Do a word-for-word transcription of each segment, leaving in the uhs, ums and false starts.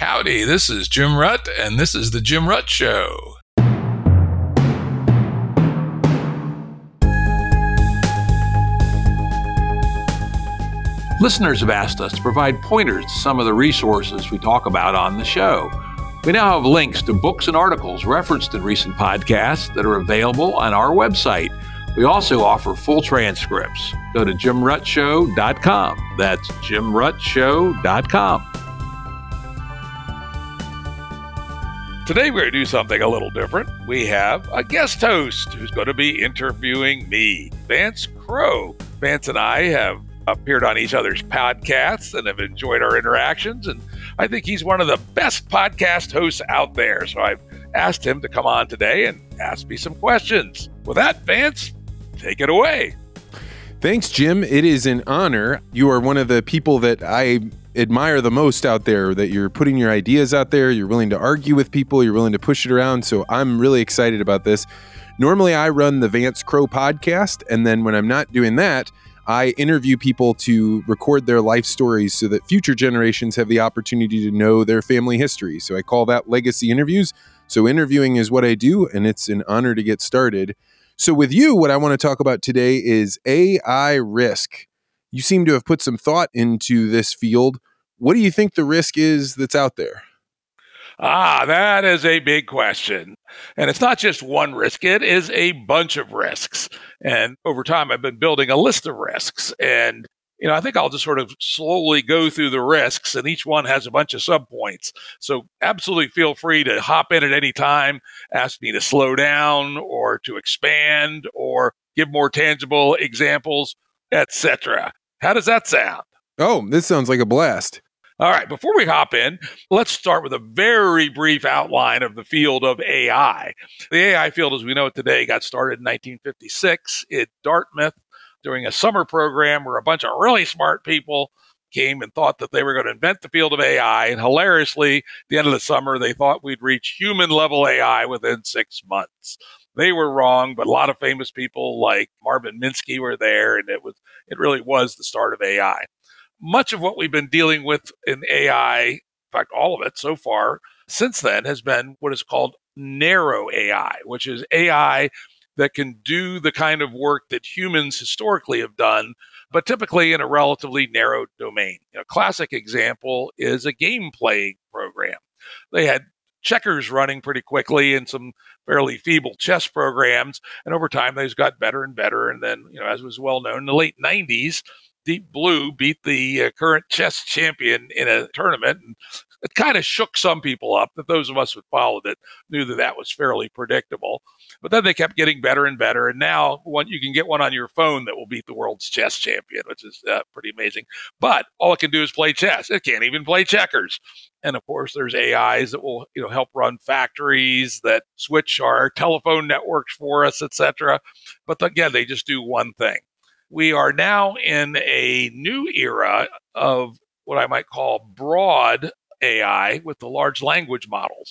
Howdy, this is Jim Rutt, and this is The Jim Rutt Show. Listeners have asked us to provide pointers to some of the resources we talk about on the show. We now have links to books and articles referenced in recent podcasts that are available on our website. We also offer full transcripts. Go to jim rutt show dot com. That's jim rutt show dot com. Today we're going to do something a little different. We have a guest host who's going to be interviewing me, Vance Crowe. Vance and I have appeared on each other's podcasts and have enjoyed our interactions, and I think he's one of the best podcast hosts out there. So I've asked him to come on today and ask me some questions. With that, Vance, take it away. Thanks, Jim. It is an honor. You are one of the people that I admire the most out there, that you're putting your ideas out there. You're willing to argue with people. You're willing to push it around. So I'm really excited about this. Normally, I run the Vance Crowe podcast, and then when I'm not doing that, I interview people to record their life stories so that future generations have the opportunity to know their family history. So I call that legacy interviews. So interviewing is what I do, and it's an honor to get started. So with you, what I want to talk about today is A I risk. You seem to have put some thought into this field. What do you think the risk is that's out there? Ah, that is a big question. And it's not just one risk, it is a bunch of risks. And over time, I've been building a list of risks. And, you know, I think I'll just sort of slowly go through the risks, and each one has a bunch of subpoints. So absolutely feel free to hop in at any time, ask me to slow down or to expand or give more tangible examples, et cetera. How does that sound? Oh, this sounds like a blast. All right, before we hop in, let's start with a very brief outline of the field of A I. The A I field, as we know it today, got started in nineteen fifty-six at Dartmouth during a summer program where a bunch of really smart people came and thought that they were going to invent the field of A I. And hilariously, at the end of the summer, they thought we'd reach human-level A I within six months. They were wrong, but a lot of famous people like Marvin Minsky were there, and it was it really was the start of A I. Much of what we've been dealing with in A I, in fact, all of it so far since then, has been what is called narrow A I, which is A I that can do the kind of work that humans historically have done, but typically in a relatively narrow domain. A classic example is a game playing program. They had checkers running pretty quickly and some fairly feeble chess programs, and over time those got better and better. And then, you know, as was well known, in the late nineties, Deep Blue beat the uh, current chess champion in a tournament. And it kind of shook some people up, that those of us who followed it knew that that was fairly predictable. But then they kept getting better and better. And now one, you can get one on your phone that will beat the world's chess champion, which is uh, pretty amazing. But all it can do is play chess. It can't even play checkers. And of course, there's A Is that will, you know, help run factories, that switch our telephone networks for us, et cetera. But again, they just do one thing. We are now in a new era of what I might call broad A I with the large language models,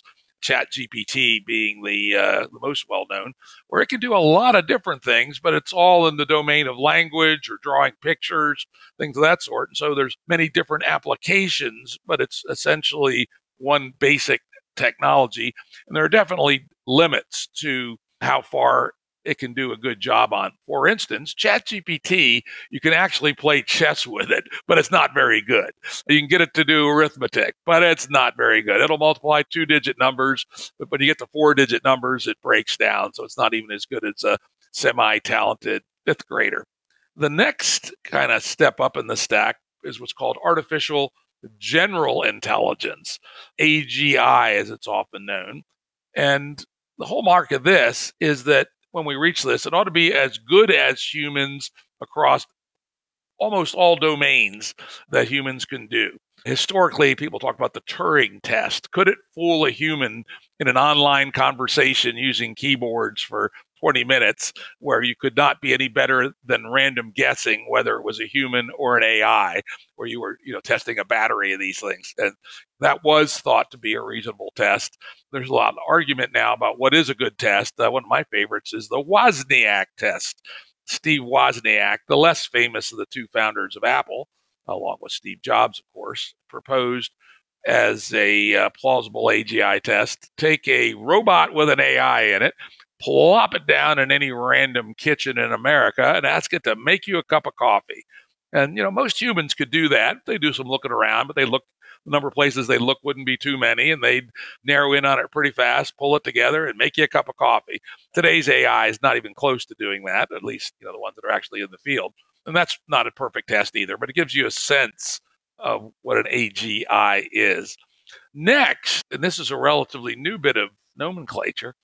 ChatGPT being the, uh, the most well-known, where it can do a lot of different things, but it's all in the domain of language or drawing pictures, things of that sort. And so there's many different applications, but it's essentially one basic technology. And there are definitely limits to how far it can do a good job on. For instance, ChatGPT, you can actually play chess with it, but it's not very good. You can get it to do arithmetic, but it's not very good. It'll multiply two-digit numbers, but when you get to four-digit numbers, it breaks down, so it's not even as good as a semi-talented fifth grader. The next kind of step up in the stack is what's called artificial general intelligence, A G I as it's often known. And the hallmark of this is that when we reach this, it ought to be as good as humans across almost all domains that humans can do. Historically, people talk about the Turing test. Could it fool a human in an online conversation using keyboards for twenty minutes, where you could not be any better than random guessing whether it was a human or an A I, where you were, you know, testing a battery of these things? And that was thought to be a reasonable test. There's a lot of argument now about what is a good test. Uh, one of my favorites is the Wozniak test. Steve Wozniak, the less famous of the two founders of Apple, along with Steve Jobs, of course, proposed as a uh, plausible A G I test. Take a robot with an A I in it, plop it down in any random kitchen in America, and ask it to make you a cup of coffee. And, you know, most humans could do that. They do some looking around, but they look, the number of places they look wouldn't be too many, and they'd narrow in on it pretty fast, pull it together, and make you a cup of coffee. Today's A I is not even close to doing that, at least, you know, the ones that are actually in the field. And that's not a perfect test either, but it gives you a sense of what an A G I is. Next, and this is a relatively new bit of nomenclature,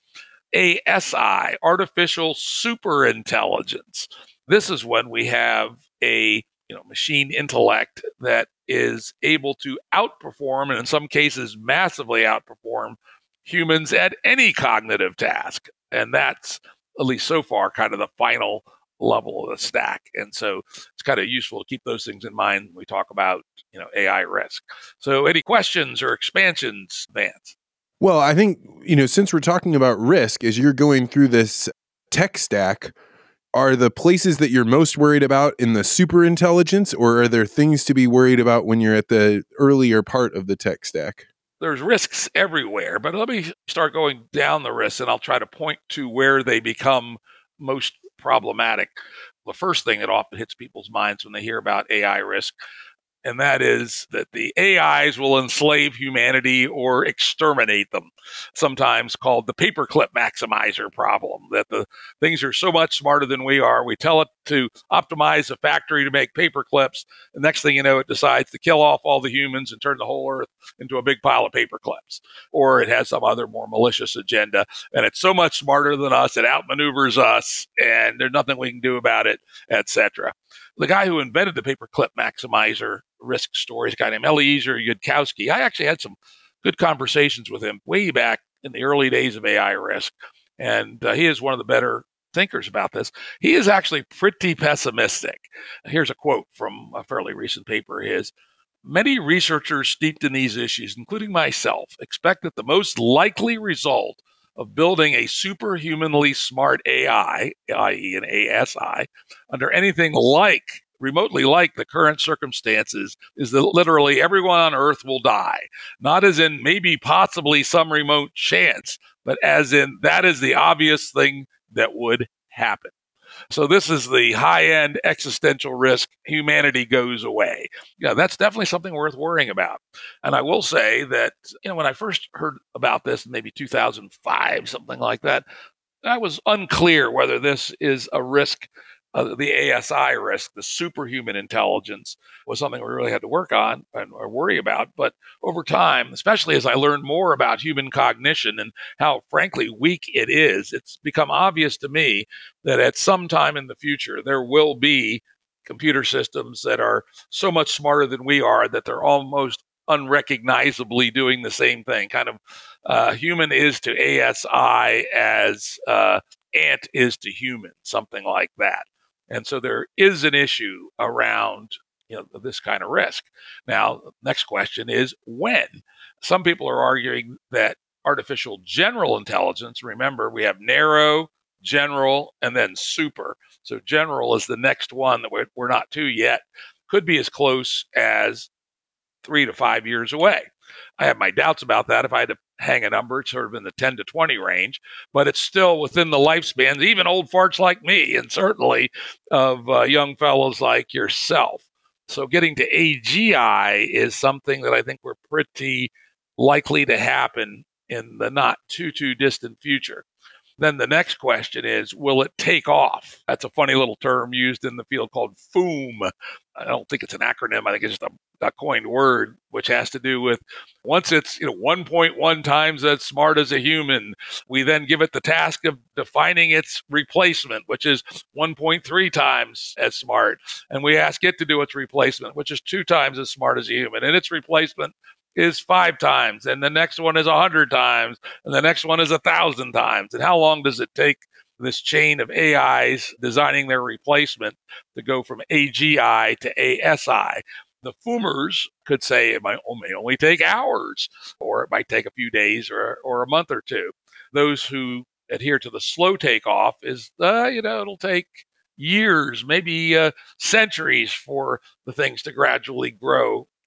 A S I, artificial superintelligence. This is when we have a you know machine intellect that is able to outperform, and in some cases massively outperform, humans at any cognitive task. And that's, at least so far, kind of the final level of the stack. And so it's kind of useful to keep those things in mind when we talk about you know A I risk. So any questions or expansions, Vance? Well, I think, you know, since we're talking about risk, as you're going through this tech stack, are the places that you're most worried about in the super intelligence, or are there things to be worried about when you're at the earlier part of the tech stack? There's risks everywhere, but let me start going down the risks, and I'll try to point to where they become most problematic. The first thing that often hits people's minds when they hear about A I risk, and that is that the A Is will enslave humanity or exterminate them, sometimes called the paperclip maximizer problem, that the things are so much smarter than we are. We tell it to optimize a factory to make paperclips. The next thing you know, it decides to kill off all the humans and turn the whole earth into a big pile of paperclips. Or it has some other more malicious agenda, and it's so much smarter than us, it outmaneuvers us, and there's nothing we can do about it, et cetera. The guy who invented the paperclip maximizer risk story is a guy named Eliezer Yudkowsky. I actually had some good conversations with him way back in the early days of A I risk, and uh, he is one of the better thinkers about this. He is actually pretty pessimistic. Here's a quote from a fairly recent paper of his. Many researchers steeped in these issues, including myself, expect that the most likely result of building a superhumanly smart A I, that is an A S I, under anything like, remotely like the current circumstances, is that literally everyone on Earth will die. Not as in maybe possibly some remote chance, but as in that is the obvious thing that would happen. So this is the high-end existential risk. Humanity goes away. Yeah, that's definitely something worth worrying about. And I will say that, you know, when I first heard about this in maybe two thousand five, something like that, I was unclear whether this is a risk. Uh, the A S I risk, the superhuman intelligence, was something we really had to work on and or worry about. But over time, especially as I learned more about human cognition and how, frankly, weak it is, it's become obvious to me that at some time in the future, there will be computer systems that are so much smarter than we are that they're almost unrecognizably doing the same thing. Kind of uh, human is to A S I as uh, ant is to human, something like that. And so there is an issue around you know this kind of risk. Now, the next question is when. Some people are arguing that artificial general intelligence, remember, we have narrow, general, and then super. So general is the next one that we're, we're not to yet, could be as close as three to five years away. I have my doubts about that. If I had to hang a number, it's sort of in the ten to twenty range, but it's still within the lifespans, even old farts like me, and certainly of uh, young fellows like yourself. So getting to A G I is something that I think we're pretty likely to happen in the not too, too distant future. Then the next question is, will it take off? That's a funny little term used in the field called FOOM. I don't think it's an acronym. I think it's just a, a coined word, which has to do with once it's you know one point one times as smart as a human, we then give it the task of defining its replacement, which is one point three times as smart. And we ask it to do its replacement, which is two times as smart as a human. And its replacement is five times, and the next one is a hundred times, and the next one is a thousand times. And how long does it take this chain of A Is designing their replacement to go from A G I to A S I? The Foomers could say it might only, only take hours, or it might take a few days or, or a month or two. Those who adhere to the slow takeoff is, uh, you know, it'll take years, maybe uh, centuries for the things to gradually grow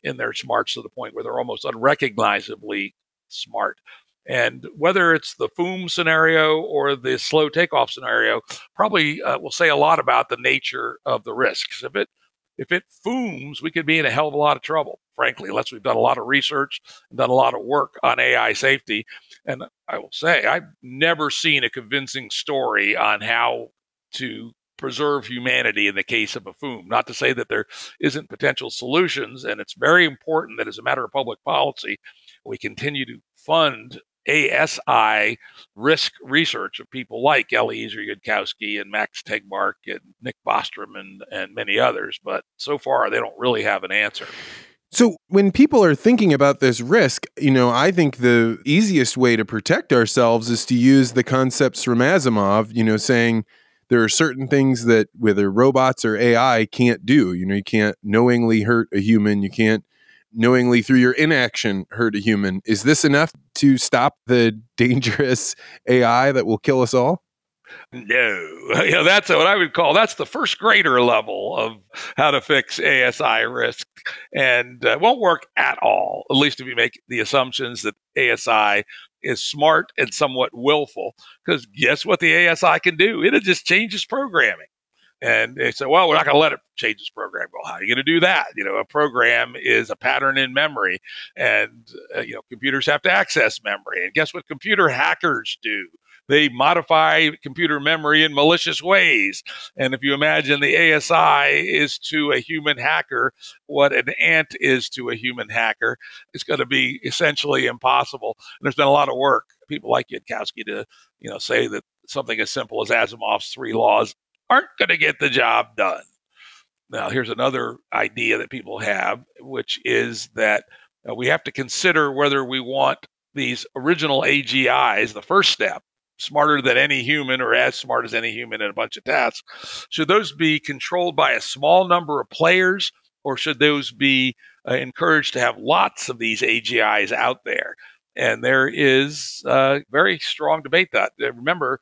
in their smarts to the point where they're almost unrecognizably smart. And whether it's the F O O M scenario or the slow takeoff scenario, probably uh, will say a lot about the nature of the risks. If it if it fooms, we could be in a hell of a lot of trouble, frankly, unless we've done a lot of research and done a lot of work on A I safety. And I will say, I've never seen a convincing story on how to preserve humanity in the case of a F O O M. Not to say that there isn't potential solutions, and it's very important that as a matter of public policy, we continue to fund A S I risk research of people like Eliezer Yudkowsky and Max Tegmark and Nick Bostrom and, and many others. But so far, they don't really have an answer. So when people are thinking about this risk, you know, I think the easiest way to protect ourselves is to use the concepts from Asimov, you know, saying there are certain things that whether robots or A I can't do. You know, you can't knowingly hurt a human. You can't knowingly through your inaction hurt a human. Is this enough to stop the dangerous A I that will kill us all? No, you know, that's what I would call, that's the first grader level of how to fix A S I risk. And uh, it won't work at all, at least if you make the assumptions that A S I is smart and somewhat willful. Because guess what the A S I can do? It just changes programming. And they say, well, we're not going to let it change its program. Well, how are you going to do that? You know, a program is a pattern in memory, and uh, you know, computers have to access memory. And guess what computer hackers do? They modify computer memory in malicious ways. And if you imagine the A S I is to a human hacker what an ant is to a human hacker, it's going to be essentially impossible. And there's been a lot of work, people like Yudkowsky, to you know say that something as simple as Asimov's three laws aren't going to get the job done. Now, here's another idea that people have, which is that uh, we have to consider whether we want these original A G Is, the first step, smarter than any human or as smart as any human in a bunch of tasks. Should those be controlled by a small number of players, or should those be uh, encouraged to have lots of these A G Is out there? And there is a very strong debate that. Remember,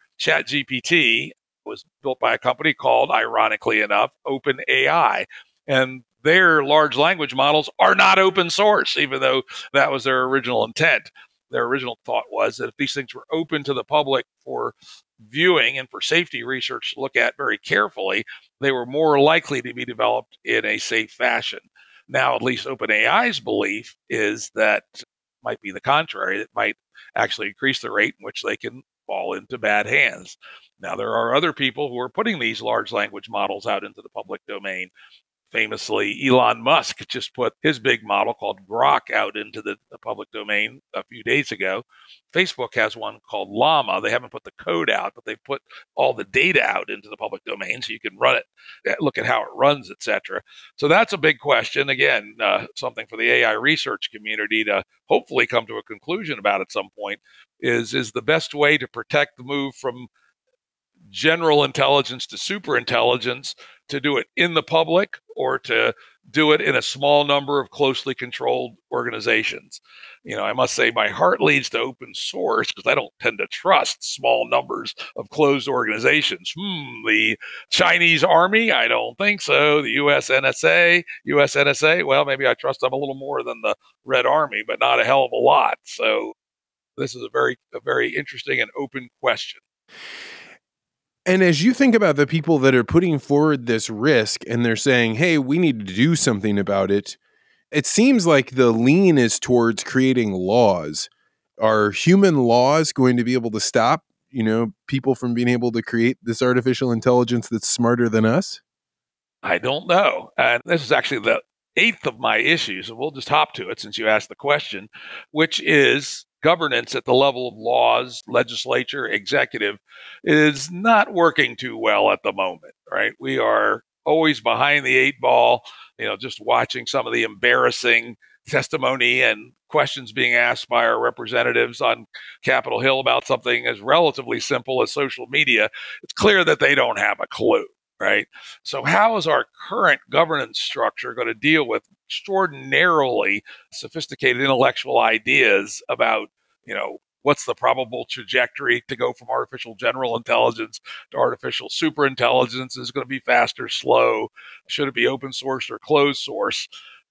ChatGPT was built by a company called, ironically enough, OpenAI. And their large language models are not open source, even though that was their original intent. Their original thought was that if these things were open to the public for viewing and for safety research to look at very carefully, they were more likely to be developed in a safe fashion. Now, at least OpenAI's belief is that it might be the contrary. It might actually increase the rate in which they can fall into bad hands. Now, there are other people who are putting these large language models out into the public domain. Famously, Elon Musk just put his big model called Grok out into the, the public domain a few days ago. Facebook has one called Llama. They haven't put the code out, but they've put all the data out into the public domain so you can run it, look at how it runs, et cetera. So that's a big question. Again, uh, something for the A I research community to hopefully come to a conclusion about at some point is, is the best way to protect the move from general intelligence to super intelligence, to do it in the public or to do it in a small number of closely controlled organizations. You know, I must say my heart leads to open source because I don't tend to trust small numbers of closed organizations. Hmm, the Chinese army? I don't think so. The U S N S A, U S N S A, well, maybe I trust them a little more than the Red Army, but not a hell of a lot. So this is a very, a very interesting and open question. And as you think about the people that are putting forward this risk and they're saying, hey, we need to do something about it, it seems like the lean is towards creating laws. Are human laws going to be able to stop, you know, people from being able to create this artificial intelligence that's smarter than us? I don't know. And this is actually the eighth of my issues, and we'll just hop to it since you asked the question, which is governance at the level of laws, legislature, executive is not working too well at the moment, right? We are always behind the eight ball, you know, just watching some of the embarrassing testimony and questions being asked by our representatives on Capitol Hill about something as relatively simple as social media. It's clear that they don't have a clue. Right. So how is our current governance structure going to deal with extraordinarily sophisticated intellectual ideas about, you know, what's the probable trajectory to go from artificial general intelligence to artificial super intelligence? Is it going to be fast or slow? Should it be open source or closed source?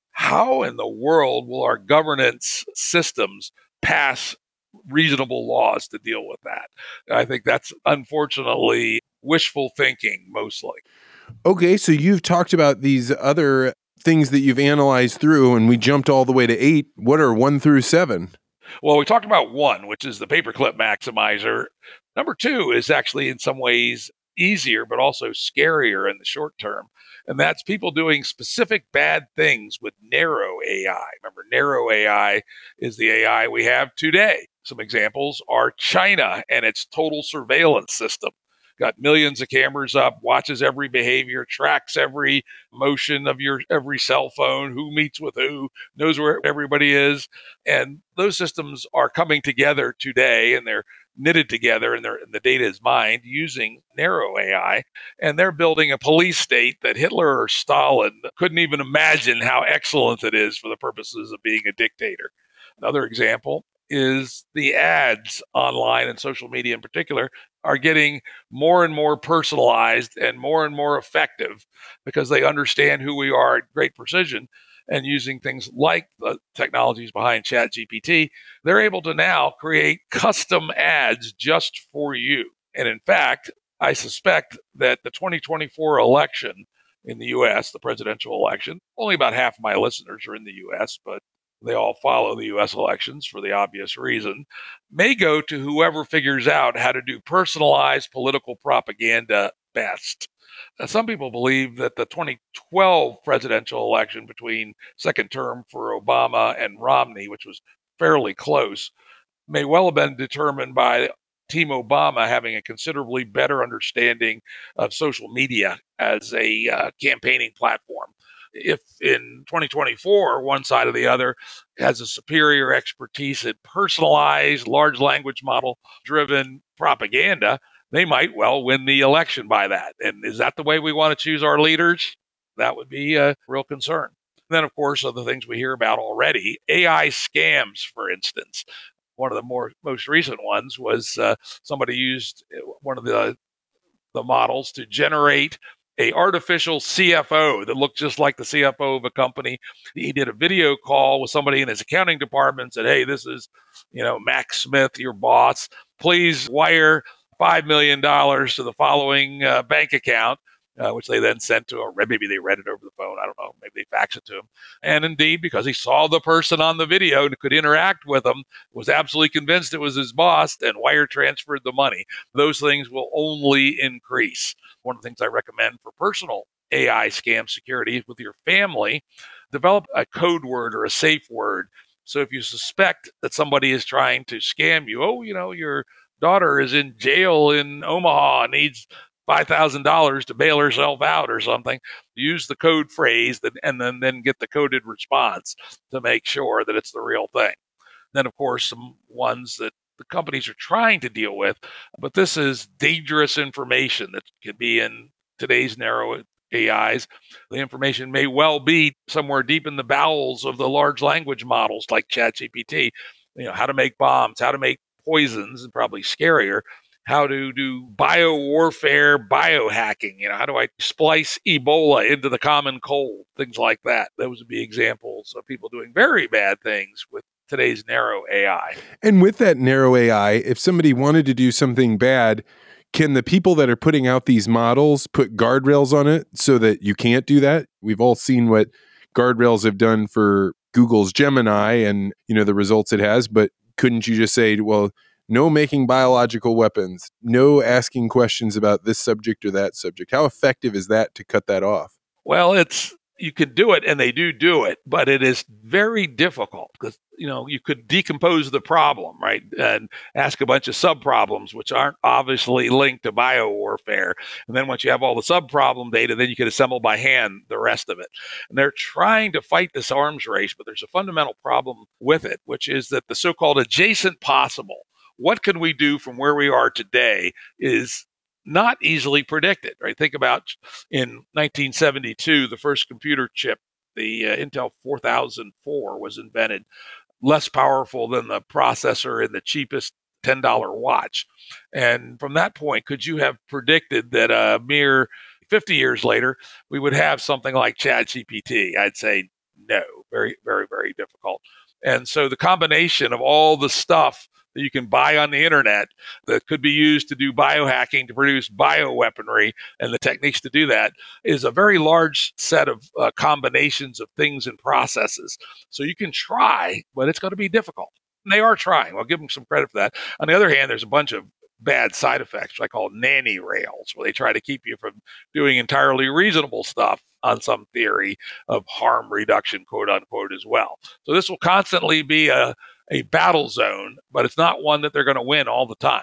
how in the world will our governance systems pass reasonable laws to deal with that? I think that's unfortunately wishful thinking mostly. Okay, so you've talked about these other things that you've analyzed through, and we jumped all the way to eight. What are one through seven? Well, we talked about one, which is the paperclip maximizer. Number two is actually in some ways easier, but also scarier in the short term. And that's people doing specific bad things with narrow A I. Remember, narrow A I is the A I we have today. Some examples are China and its total surveillance system. Got millions of cameras up, watches every behavior, tracks every motion of your every cell phone, who meets with who, knows where everybody is. And those systems are coming together today, and they're knitted together, and, and the data is mined using narrow A I. And they're building a police state that Hitler or Stalin couldn't even imagine how excellent it is for the purposes of being a dictator. Another example is the ads online and social media in particular are getting more and more personalized and more and more effective because they understand who we are at great precision. And using things like the technologies behind ChatGPT, they're able to now create custom ads just for you. And in fact, I suspect that the twenty twenty-four election in the U S, the presidential election, only about half of my listeners are in the U S, but they all follow the U S elections for the obvious reason, may go to whoever figures out how to do personalized political propaganda best. Now, some people believe that the twenty twelve presidential election between second term for Obama and Romney, which was fairly close, may well have been determined by Team Obama having a considerably better understanding of social media as a uh, campaigning platform. If in twenty twenty-four, one side or the other has a superior expertise in personalized, large language model driven propaganda, they might well win the election by that. And is that the way we want to choose our leaders? That would be a real concern. And then, of course, other things we hear about already, A I scams, for instance. One of the more most recent ones was uh, somebody used one of the the models to generate a artificial C F O that looked just like the C F O of a company. He did a video call with somebody in his accounting department and said, "Hey, this is, you know, Max Smith, your boss. Please wire five million dollars to the following uh, bank account." Uh, which they then sent to, or maybe they read it over the phone. I don't know. Maybe they faxed it to him. And indeed, because he saw the person on the video and could interact with him, was absolutely convinced it was his boss and wire transferred the money. Those things will only increase. One of the things I recommend for personal A I scam security with your family, develop a code word or a safe word. So if you suspect that somebody is trying to scam you, oh, you know, your daughter is in jail in Omaha, needs five thousand dollars to bail herself out or something, use the code phrase that, and then, then get the coded response to make sure that it's the real thing. Then, of course, some ones that the companies are trying to deal with, but this is dangerous information that can be in today's narrow A Is. The information may well be somewhere deep in the bowels of the large language models like ChatGPT, you know, how to make bombs, how to make poisons, and probably scarier, how to do bio warfare, biohacking. You know, how do I splice Ebola into the common cold? Things like that. Those would be examples of people doing very bad things with today's narrow A I. And with that narrow A I, if somebody wanted to do something bad, can the people that are putting out these models put guardrails on it so that you can't do that? We've all seen what guardrails have done for Google's Gemini and, you know, the results it has, but couldn't you just say, well, no making biological weapons, no asking questions about this subject or that subject? How effective is that to cut that off? Well, it's you could do it, and they do do it, but it is very difficult because, you know, you could decompose the problem, right, and ask a bunch of sub problems which aren't obviously linked to biowarfare. And then once you have all the sub problem data, then you can assemble by hand the rest of it. And they're trying to fight this arms race, but there's a fundamental problem with it, which is that the so-called adjacent possible, what can we do from where we are today, is not easily predicted, right? Think about in nineteen seventy-two, the first computer chip, the uh, Intel four thousand four, was invented, less powerful than the processor in the cheapest ten dollar watch. And from that point, could you have predicted that a mere fifty years later, we would have something like ChatGPT? I'd say No, very, very, very difficult. And so the combination of all the stuff that you can buy on the internet that could be used to do biohacking to produce bioweaponry and the techniques to do that is a very large set of uh, combinations of things and processes. So you can try, but it's going to be difficult. And they are trying. I'll give them some credit for that. On the other hand, there's a bunch of bad side effects, which I call nanny rails, where they try to keep you from doing entirely reasonable stuff on some theory of harm reduction, quote unquote, as well. So this will constantly be a, a battle zone, but it's not one that they're going to win all the time.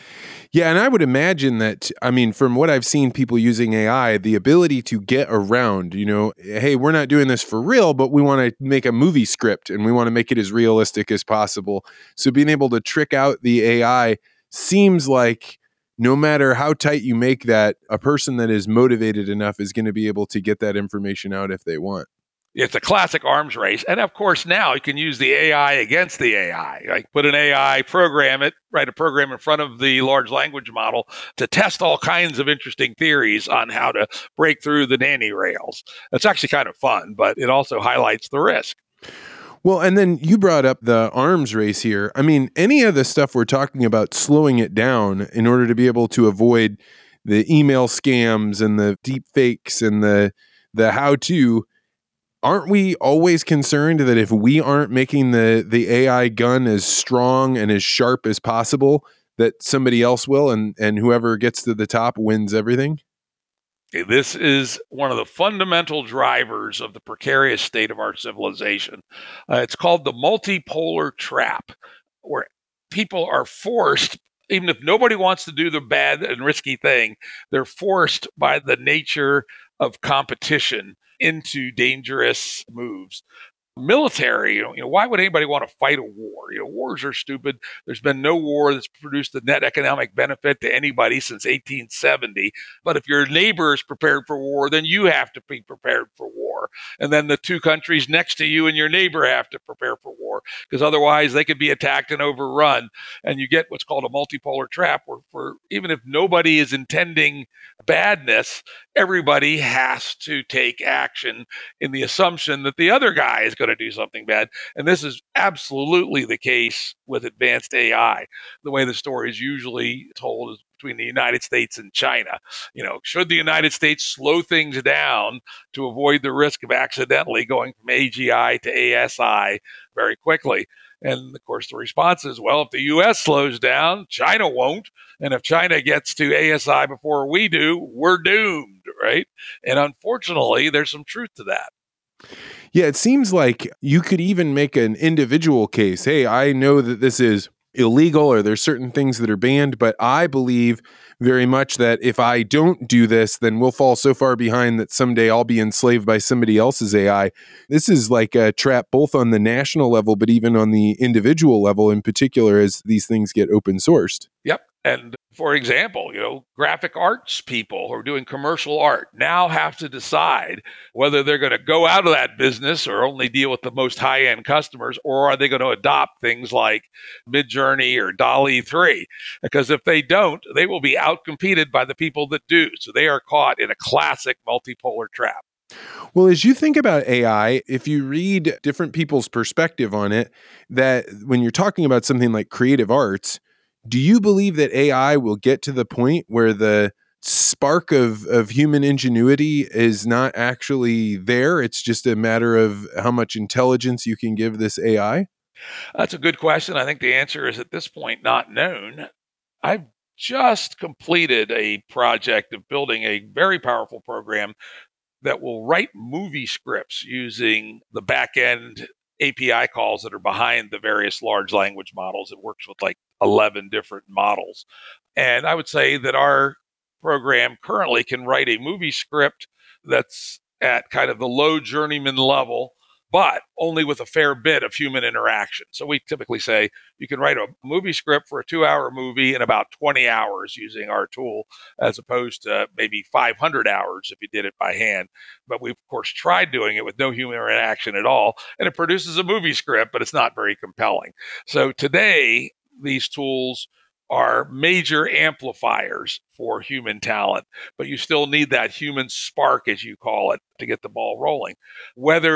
Yeah, and I would imagine that, I mean, from what I've seen people using A I, the ability to get around, you know, hey, we're not doing this for real, but we want to make a movie script and we want to make it as realistic as possible. So being able to trick out the A I seems like no matter how tight you make that, a person that is motivated enough is going to be able to get that information out if they want. It's a classic arms race. And of course, now you can use the A I against the A I. Like put an A I, program it, write a program in front of the large language model to test all kinds of interesting theories on how to break through the nanny rails. It's actually kind of fun, but it also highlights the risk. Well, and then you brought up the arms race here. I mean, any of the stuff we're talking about slowing it down in order to be able to avoid the email scams and the deep fakes and the the how-to, aren't we always concerned that if we aren't making the the A I gun as strong and as sharp as possible, that somebody else will, and and whoever gets to the top wins everything? Okay, this is one of the fundamental drivers of the precarious state of our civilization. Uh, it's called the multipolar trap, where people are forced, even if nobody wants to do the bad and risky thing, they're forced by the nature of competition into dangerous moves. Military, you know, you know, why would anybody want to fight a war? You know, wars are stupid. There's been no war that's produced a net economic benefit to anybody since eighteen seventy. But if your neighbor is prepared for war, then you have to be prepared for war. And then the two countries next to you and your neighbor have to prepare for war, because otherwise they could be attacked and overrun. And you get what's called a multipolar trap, where, where even if nobody is intending badness, everybody has to take action in the assumption that the other guy is going to do something bad. And this is absolutely the case with advanced A I. The way the story is usually told is between the United States and China. You know, should the United States slow things down to avoid the risk of accidentally going from A G I to A S I very quickly? And of course, the response is, well, if the U S slows down, China won't. And if China gets to A S I before we do, we're doomed, right? And unfortunately, there's some truth to that. Yeah, it seems like you could even make an individual case. Hey, I know that this is illegal or there's certain things that are banned, but I believe very much that if I don't do this, then we'll fall so far behind that someday I'll be enslaved by somebody else's A I. This is like a trap both on the national level, but even on the individual level in particular as these things get open sourced. Yep. And for example, you know, graphic arts people who are doing commercial art now have to decide whether they're going to go out of that business or only deal with the most high-end customers, or are they going to adopt things like Midjourney or DALL-E three? Because if they don't, they will be outcompeted by the people that do. So they are caught in a classic multipolar trap. Well, as you think about A I, if you read different people's perspective on it, that when you're talking about something like creative arts, do you believe that A I will get to the point where the spark of, of human ingenuity is not actually there? It's just a matter of how much intelligence you can give this A I? That's a good question. I think the answer is at this point not known. I've just completed a project of building a very powerful program that will write movie scripts using the back end A P I calls that are behind the various large language models. It works with like eleven different models. And I would say that our program currently can write a movie script that's at kind of the low journeyman level, but only with a fair bit of human interaction. So we typically say you can write a movie script for a two hour movie in about twenty hours using our tool, as opposed to maybe five hundred hours if you did it by hand. But we've, of course, tried doing it with no human interaction at all, and it produces a movie script, but it's not very compelling. So today, these tools are major amplifiers for human talent, but you still need that human spark, as you call it, to get the ball rolling. Whether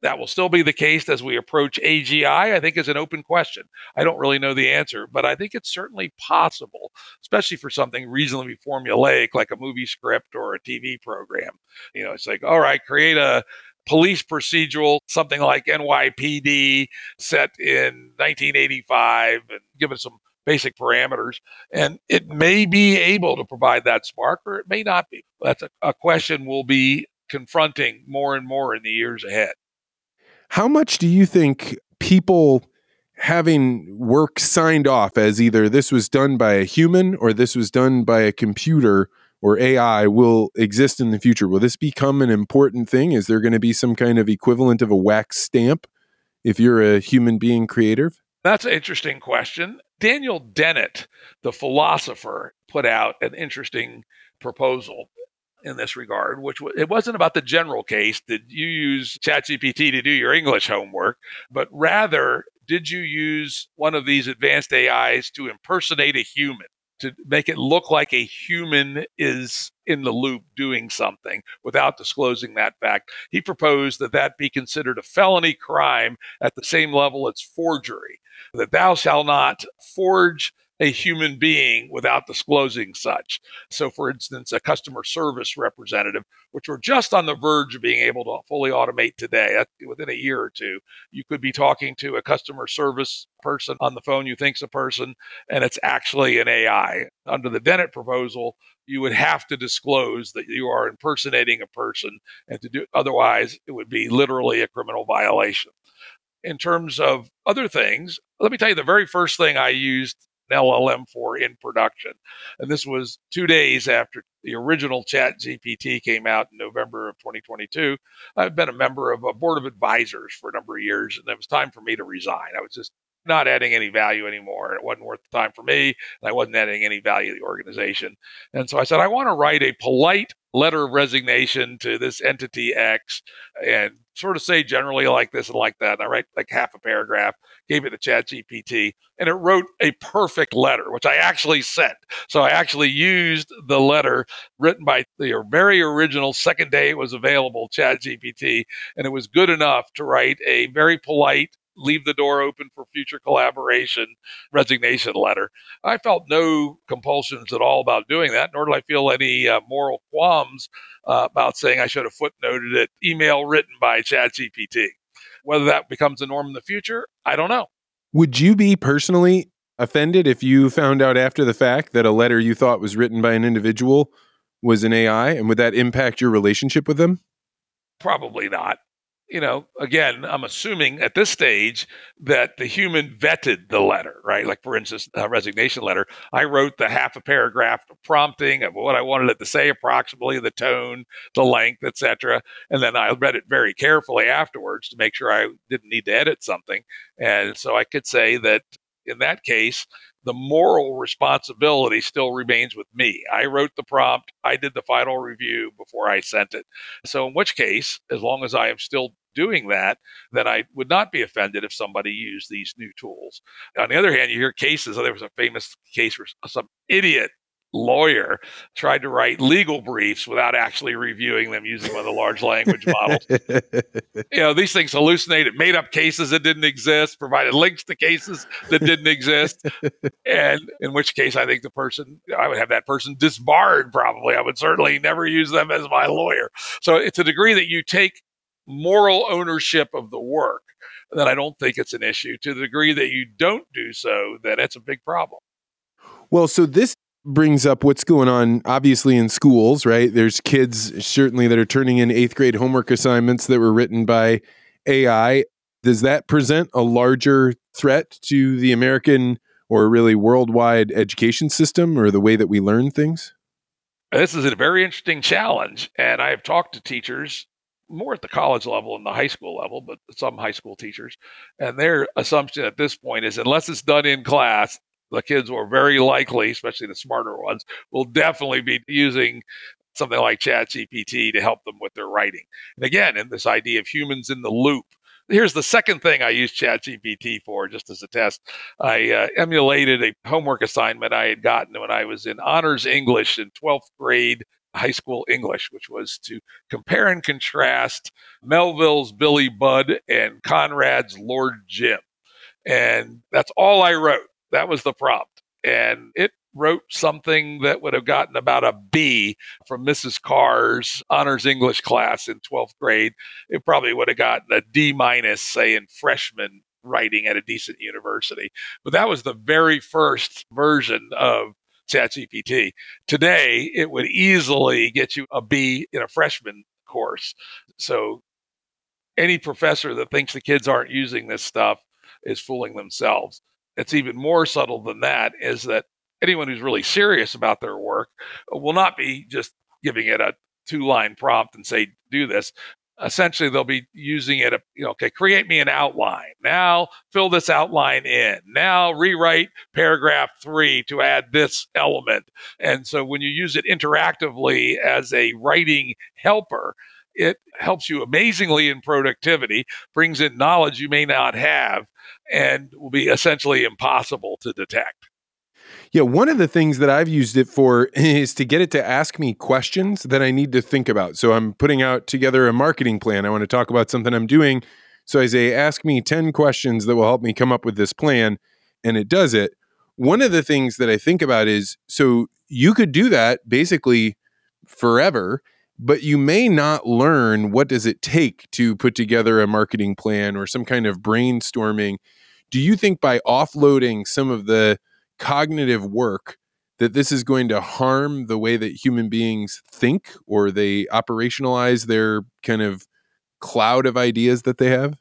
that will still be the case as we approach A G I, I think is an open question. I don't really know the answer, but I think it's certainly possible, especially for something reasonably formulaic like a movie script or a T V program. You know, it's like, all right, create a police procedural, something like N Y P D set in nineteen eighty-five, and give it some basic parameters. And it may be able to provide that spark, or it may not be. That's a, a question we'll be confronting more and more in the years ahead. How much do you think people having work signed off as either this was done by a human or this was done by a computer or A I will exist in the future? Will this become an important thing? Is there going to be some kind of equivalent of a wax stamp if you're a human being creative? That's an interesting question. Daniel Dennett, the philosopher, put out an interesting proposal in this regard, which w- it wasn't about the general case. Did you use ChatGPT to do your English homework? But rather, did you use one of these advanced A Is to impersonate a human, to make it look like a human is in the loop doing something without disclosing that fact? He proposed that that be considered a felony crime at the same level as forgery, that thou shalt not forge a human being without disclosing such. So, for instance, a customer service representative, which we're just on the verge of being able to fully automate today, within a year or two, you could be talking to a customer service person on the phone you think's a person, and it's actually an A I. Under the Dennett proposal, you would have to disclose that you are impersonating a person, and to do otherwise, it would be literally a criminal violation. In terms of other things, let me tell you the very first thing I used L L M for in production. And this was two days after the original Chat G P T came out in November of twenty twenty-two. I've been a member of a board of advisors for a number of years, and it was time for me to resign. I was just not adding any value anymore. It wasn't worth the time for me, and I wasn't adding any value to the organization. And so I said, I want to write a polite letter of resignation to this entity X and sort of say generally like this and like that. And I write like half a paragraph, gave it to Chat G P T, and it wrote a perfect letter, which I actually sent. So I actually used the letter written by the very original second day it was available, Chat G P T, and it was good enough to write a very polite, leave the door open for future collaboration resignation letter. I felt no compulsions at all about doing that, nor did I feel any uh, moral qualms uh, about saying I should have footnoted it, email written by Chat G P T. Whether that becomes the norm in the future, I don't know. Would you be personally offended if you found out after the fact that a letter you thought was written by an individual was an A I? And would that impact your relationship with them? Probably not. You know, again, I'm assuming at this stage that the human vetted the letter, right? Like, for instance, a resignation letter. I wrote the half a paragraph prompting of what I wanted it to say, approximately the tone, the length, et cetera. And then I read it very carefully afterwards to make sure I didn't need to edit something. And so I could say that in that case, the moral responsibility still remains with me. I wrote the prompt. I did the final review before I sent it. So in which case, as long as I am still doing that, then I would not be offended if somebody used these new tools. On the other hand, you hear cases, there was a famous case where some idiot lawyer tried to write legal briefs without actually reviewing them using one of the large language models. You know, these things hallucinated, made up cases that didn't exist, provided links to cases that didn't exist. And in which case, I think the person, I would have that person disbarred probably. I would certainly never use them as my lawyer. So it's a degree that you take moral ownership of the work, then I don't think it's an issue. To the degree that you don't do so, then it's a big problem. Well, so this brings up what's going on, obviously, in schools, right? There's kids certainly that are turning in eighth grade homework assignments that were written by A I. Does that present a larger threat to the American or really worldwide education system or the way that we learn things? This is a very interesting challenge. And I have talked to teachers more at the college level and the high school level, but some high school teachers. And their assumption at this point is unless it's done in class, the kids will very likely, especially the smarter ones, will definitely be using something like Chat G P T to help them with their writing. And again, in this idea of humans in the loop. Here's the second thing I used Chat G P T for, just as a test. I uh, emulated a homework assignment I had gotten when I was in honors English in twelfth grade high school English, which was to compare and contrast Melville's Billy Budd and Conrad's Lord Jim. And that's all I wrote. That was the prompt. And it wrote something that would have gotten about a B from Missus Carr's honors English class in twelfth grade. It probably would have gotten a D minus, say, in freshman writing at a decent university. But that was the very first version of ChatGPT. Today, it would easily get you a B in a freshman course. So any professor that thinks the kids aren't using this stuff is fooling themselves. It's even more subtle than that, is that anyone who's really serious about their work will not be just giving it a two-line prompt and say, do this. Essentially, they'll be using it, you know, okay, create me an outline. Now fill this outline in. Now rewrite paragraph three to add this element. And so when you use it interactively as a writing helper, it helps you amazingly in productivity, brings in knowledge you may not have, and will be essentially impossible to detect. Yeah, one of the things that I've used it for is to get it to ask me questions that I need to think about. So I'm putting out together a marketing plan. I want to talk about something I'm doing. So I say, ask me ten questions that will help me come up with this plan, and it does it. One of the things that I think about is, so you could do that basically forever, but you may not learn what does it take to put together a marketing plan or some kind of brainstorming. Do you think by offloading some of the cognitive work that this is going to harm the way that human beings think or they operationalize their kind of cloud of ideas that they have?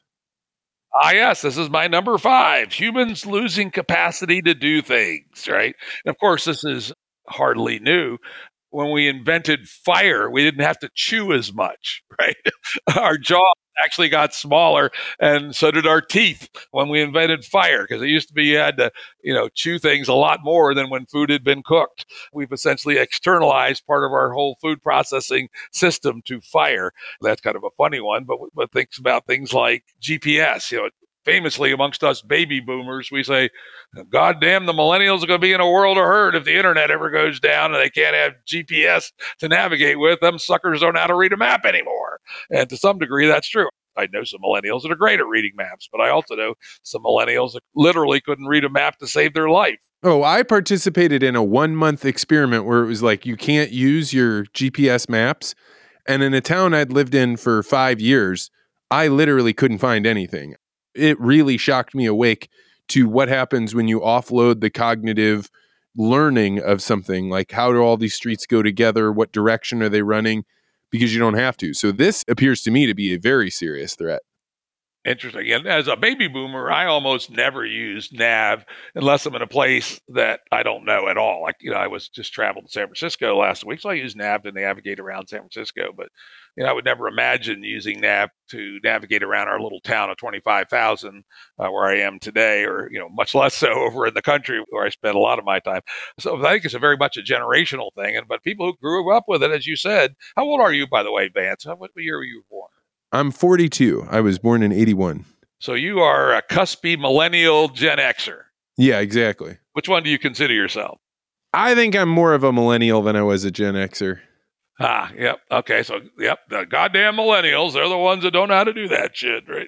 Ah, yes, this is my number five, humans losing capacity to do things, right? And of course, this is hardly new. When we invented fire, we didn't have to chew as much, right? Our jaw actually got smaller, and so did our teeth when we invented fire, because it used to be you had to, you know, chew things a lot more than when food had been cooked. We've essentially externalized part of our whole food processing system to fire. That's kind of a funny one, but but thinks about things like G P S. You know, famously amongst us baby boomers, we say, God damn, the millennials are going to be in a world of hurt if the internet ever goes down and they can't have G P S to navigate with. Them suckers don't know how to read a map anymore. And to some degree, that's true. I know some millennials that are great at reading maps, but I also know some millennials that literally couldn't read a map to save their life. Oh, I participated in a one month experiment where it was like, you can't use your G P S maps. And in a town I'd lived in for five years, I literally couldn't find anything. It really shocked me awake to what happens when you offload the cognitive learning of something, like how do all these streets go together? What direction are they running? Because you don't have to. So this appears to me to be a very serious threat. Interesting. And as a baby boomer, I almost never use Nav unless I'm in a place that I don't know at all. Like, you know, I was just traveled to San Francisco last week, so I use Nav to navigate around San Francisco. But, you know, I would never imagine using Nav to navigate around our little town of twenty-five thousand uh, where I am today, or, you know, much less so over in the country where I spend a lot of my time. So I think it's a very much a generational thing. And but people who grew up with it, as you said, how old are you, by the way, Vance? What year were you born? I'm forty-two. I was born in eighty-one. So you are a cuspy millennial Gen Xer. Yeah, exactly. Which one do you consider yourself? I think I'm more of a millennial than I was a Gen Xer. Ah, yep. Okay, so yep, the goddamn millennials, they're the ones that don't know how to do that shit, right?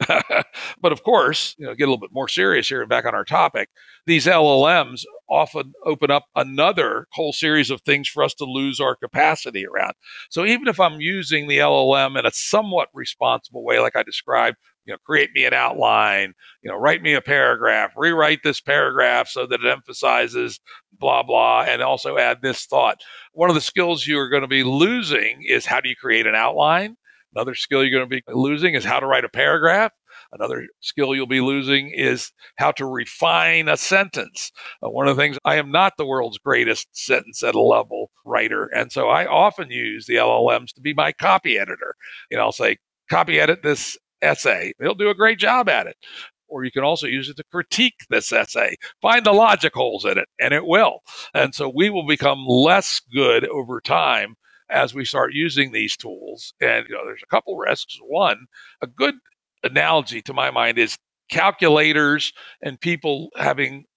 But of course, you know, get a little bit more serious here and back on our topic. These L L Ms often open up another whole series of things for us to lose our capacity around. So even if I'm using the L L M in a somewhat responsible way, like I described, you know, create me an outline, you know, write me a paragraph, rewrite this paragraph so that it emphasizes blah, blah, and also add this thought. One of the skills you are going to be losing is how do you create an outline? Another skill you're going to be losing is how to write a paragraph. Another skill you'll be losing is how to refine a sentence. Uh, one of the things, I am not the world's greatest sentence at a level writer. And so I often use the L L Ms to be my copy editor. You know, I'll say, copy edit this essay. They'll do a great job at it. Or you can also use it to critique this essay. Find the logic holes in it, and it will. And so we will become less good over time as we start using these tools. And you know, there's a couple risks. One, a good analogy to my mind is calculators and people having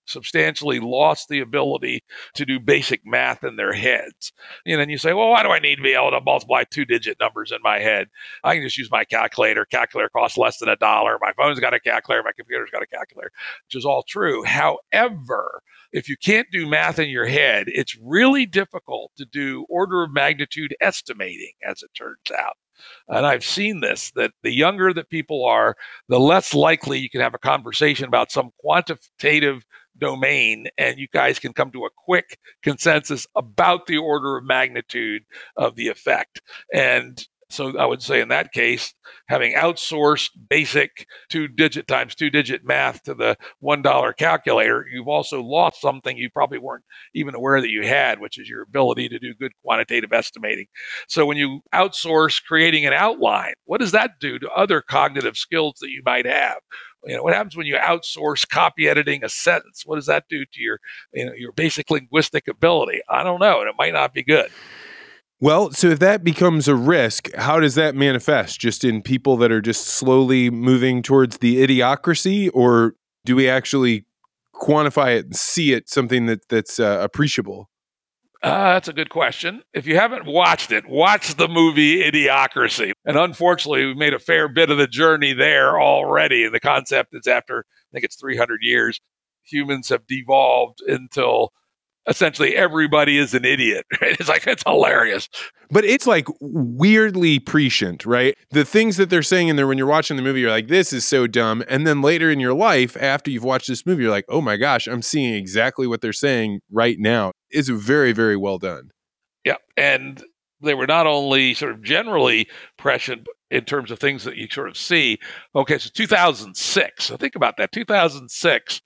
substantially lost the ability to do basic math in their heads. And then you say, well, why do I need to be able to multiply two digit numbers in my head? I can just use my calculator. Calculator costs less than a dollar. My phone's got a calculator. My computer's got a calculator, which is all true. However, if you can't do math in your head, it's really difficult to do order of magnitude estimating, as it turns out. And I've seen this, that the younger that people are, the less likely you can have a conversation about some quantitative domain and you guys can come to a quick consensus about the order of magnitude of the effect. And so I would say in that case, having outsourced basic two digit times two digit math to the one dollar calculator, you've also lost something you probably weren't even aware that you had, which is your ability to do good quantitative estimating. So when you outsource creating an outline, what does that do to other cognitive skills that you might have? You know, what happens when you outsource copy editing a sentence? What does that do to your, you know, your basic linguistic ability? I don't know, and it might not be good. Well, so if that becomes a risk, how does that manifest? Just in people that are just slowly moving towards the idiocracy, or do we actually quantify it and see it something that that's uh, appreciable? Uh, that's a good question. If you haven't watched it, watch the movie Idiocracy. And unfortunately, we've made a fair bit of the journey there already. And the concept is after, I think it's three hundred years, humans have devolved until essentially everybody is an idiot. Right? It's like, it's hilarious. But it's like weirdly prescient, right? The things that they're saying in there when you're watching the movie, you're like, this is so dumb. And then later in your life, after you've watched this movie, you're like, oh my gosh, I'm seeing exactly what they're saying right now. It's very, very well done. Yeah. And they were not only sort of generally prescient in terms of things that you sort of see. Okay, so two thousand six. So think about that. two thousand six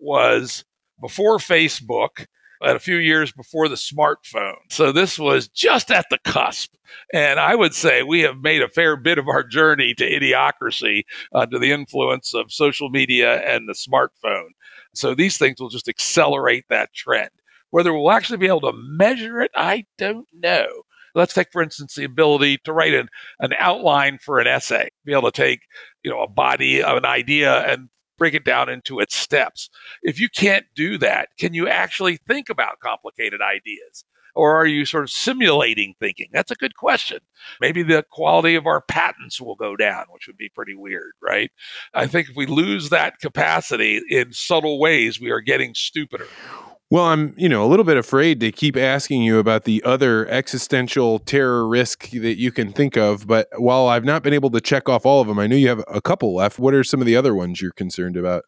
was before Facebook, and a few years before the smartphone. So this was just at the cusp. And I would say we have made a fair bit of our journey to idiocracy under the influence of social media and the smartphone. So these things will just accelerate that trend. Whether we'll actually be able to measure it, I don't know. Let's take, for instance, the ability to write an, an outline for an essay, be able to take, you know, a body of an idea and break it down into its steps. If you can't do that, can you actually think about complicated ideas? Or are you sort of simulating thinking? That's a good question. Maybe the quality of our patents will go down, which would be pretty weird, right? I think if we lose that capacity in subtle ways, we are getting stupider. Well, I'm, you know, a little bit afraid to keep asking you about the other existential terror risk that you can think of. But while I've not been able to check off all of them, I know you have a couple left. What are some of the other ones you're concerned about?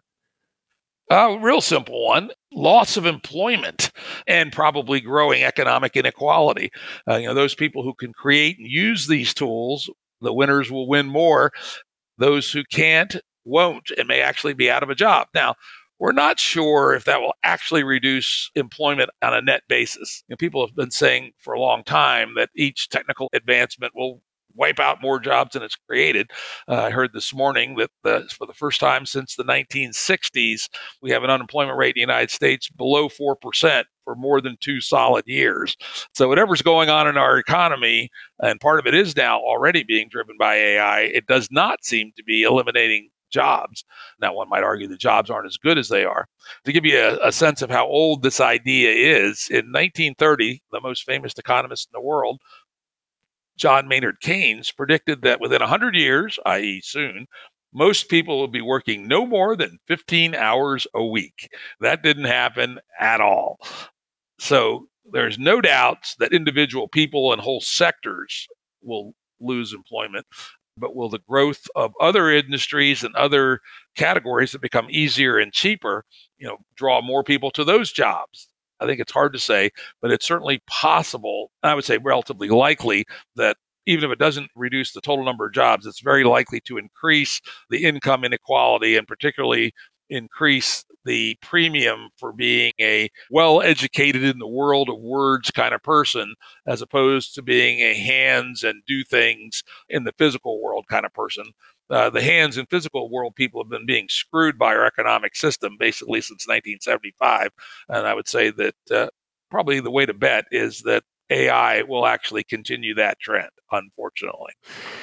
A uh, real simple one, loss of employment and probably growing economic inequality. Uh, you know, those people who can create and use these tools, the winners will win more. Those who can't won't and may actually be out of a job. Now, we're not sure if that will actually reduce employment on a net basis. You know, people have been saying for a long time that each technical advancement will wipe out more jobs than it's created. Uh, I heard this morning that the, for the first time since the nineteen sixties, we have an unemployment rate in the United States below four percent for more than two solid years. So whatever's going on in our economy, and part of it is now already being driven by A I, it does not seem to be eliminating jobs. Now, one might argue the jobs aren't as good as they are. To give you a, a sense of how old this idea is, in nineteen thirty, the most famous economist in the world, John Maynard Keynes, predicted that within one hundred years, that is soon, most people will be working no more than fifteen hours a week. That didn't happen at all. So there's no doubt that individual people and whole sectors will lose employment. But will the growth of other industries and other categories that become easier and cheaper, you know, draw more people to those jobs? I think it's hard to say, but it's certainly possible. I would say relatively likely that even if it doesn't reduce the total number of jobs, it's very likely to increase the income inequality and particularly increase the premium for being a well-educated in the world of words kind of person, as opposed to being a hands and do things in the physical world kind of person. Uh, the hands and physical world people have been being screwed by our economic system basically since nineteen seventy-five. And I would say that uh, probably the way to bet is that A I will actually continue that trend, unfortunately.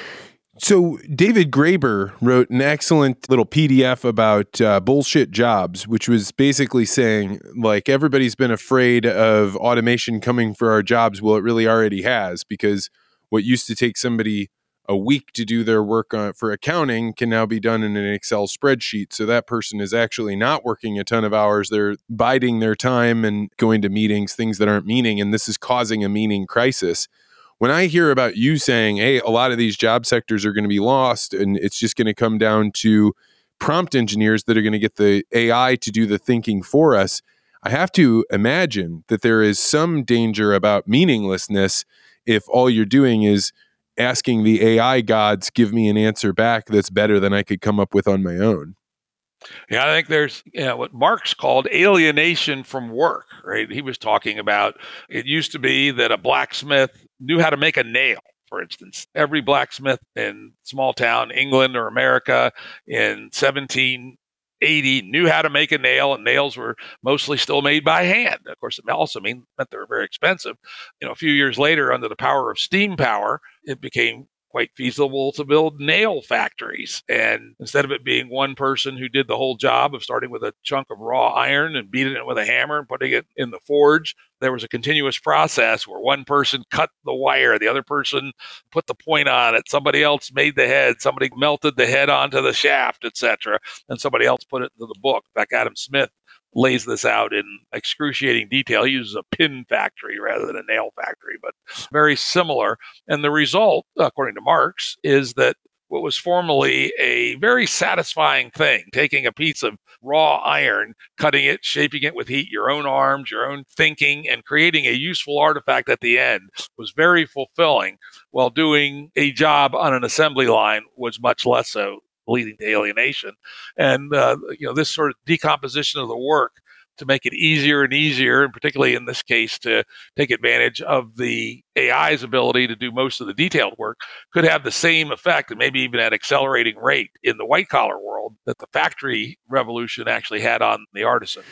So David Graeber wrote an excellent little P D F about uh, bullshit jobs, which was basically saying, like, everybody's been afraid of automation coming for our jobs. Well, it really already has, because what used to take somebody a week to do their work on, for accounting can now be done in an Excel spreadsheet. So that person is actually not working a ton of hours. They're biding their time and going to meetings, things that aren't meaning, and this is causing a meaning crisis. When I hear about you saying, hey, a lot of these job sectors are going to be lost and it's just going to come down to prompt engineers that are going to get the A I to do the thinking for us, I have to imagine that there is some danger about meaninglessness if all you're doing is asking the A I gods give me an answer back that's better than I could come up with on my own. Yeah, I think there's, you know, what Marx called alienation from work, right? He was talking about, it used to be that a blacksmith knew how to make a nail, for instance. Every blacksmith in small town England or America in seventeen eighty knew how to make a nail, and nails were mostly still made by hand. Of course, it also mean, meant they were very expensive. You know, a few years later, under the power of steam power, it became quite feasible to build nail factories. And instead of it being one person who did the whole job of starting with a chunk of raw iron and beating it with a hammer and putting it in the forge, there was a continuous process where one person cut the wire, the other person put the point on it, somebody else made the head, somebody melted the head onto the shaft, et cetera, and somebody else put it into the book. In fact, Adam Smith lays this out in excruciating detail. He uses a pin factory rather than a nail factory, but very similar. And the result, according to Marx, is that what was formerly a very satisfying thing, taking a piece of raw iron, cutting it, shaping it with heat, your own arms, your own thinking, and creating a useful artifact at the end, was very fulfilling, while doing a job on an assembly line was much less so, leading to alienation. And, uh, you know, this sort of decomposition of the work to make it easier and easier, and particularly in this case, to take advantage of the A I's ability to do most of the detailed work, could have the same effect, and maybe even at accelerating rate, in the white collar world that the factory revolution actually had on the artisan.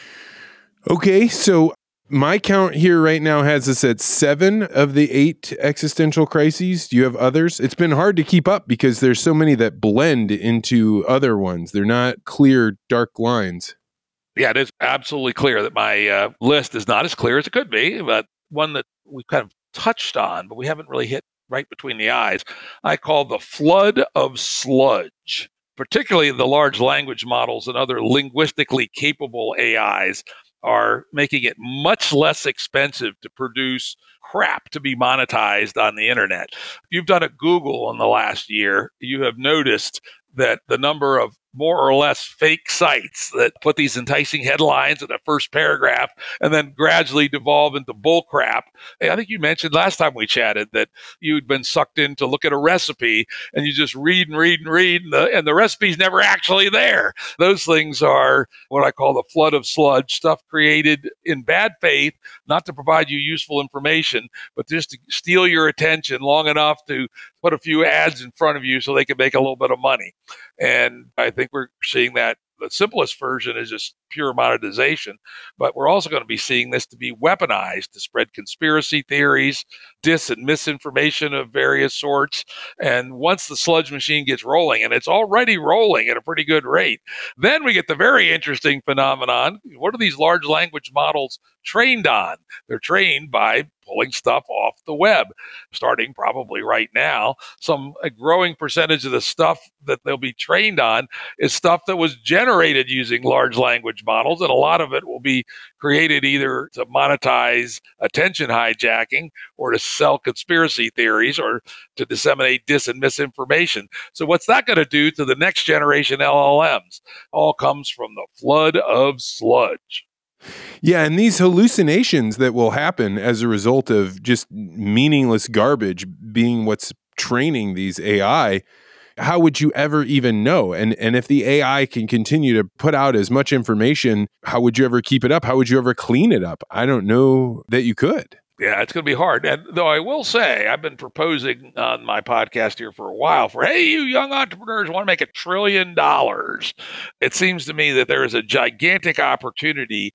Okay, so my count here right now has us at seven of the eight existential crises. Do you have others? It's been hard to keep up because there's so many that blend into other ones. They're not clear, dark lines. Yeah, it is absolutely clear that my uh, list is not as clear as it could be, but one that we've kind of touched on, but we haven't really hit right between the eyes, I call the flood of sludge. Particularly the large language models and other linguistically capable A Is are making it much less expensive to produce crap to be monetized on the internet. If you've done a Google in the last year, you have noticed that the number of more or less fake sites that put these enticing headlines in the first paragraph and then gradually devolve into bull crap. I think you mentioned last time we chatted that you'd been sucked in to look at a recipe and you just read and read and read, and the, and the recipe's never actually there. Those things are what I call the flood of sludge, stuff created in bad faith, not to provide you useful information, but just to steal your attention long enough to put a few ads in front of you so they can make a little bit of money. And I think we're seeing that the simplest version is just pure monetization, but we're also going to be seeing this to be weaponized to spread conspiracy theories, dis and misinformation of various sorts. And once the sludge machine gets rolling, and it's already rolling at a pretty good rate, then we get the very interesting phenomenon. What are these large language models trained on? They're trained by pulling stuff off the web, starting probably right now. Some a growing percentage of the stuff that they'll be trained on is stuff that was generated using large language models, and a lot of it will be created either to monetize attention hijacking or to sell conspiracy theories or to disseminate dis and misinformation. So what's that going to do to the next generation L L Ms? All comes from the flood of sludge. Yeah, and these hallucinations that will happen as a result of just meaningless garbage being what's training these A I, how would you ever even know? And and if the A I can continue to put out as much information, how would you ever keep it up? How would you ever clean it up? I don't know that you could. Yeah, it's going to be hard. And though I will say, I've been proposing on my podcast here for a while for, hey, you young entrepreneurs want to make a trillion dollars. It seems to me that there is a gigantic opportunity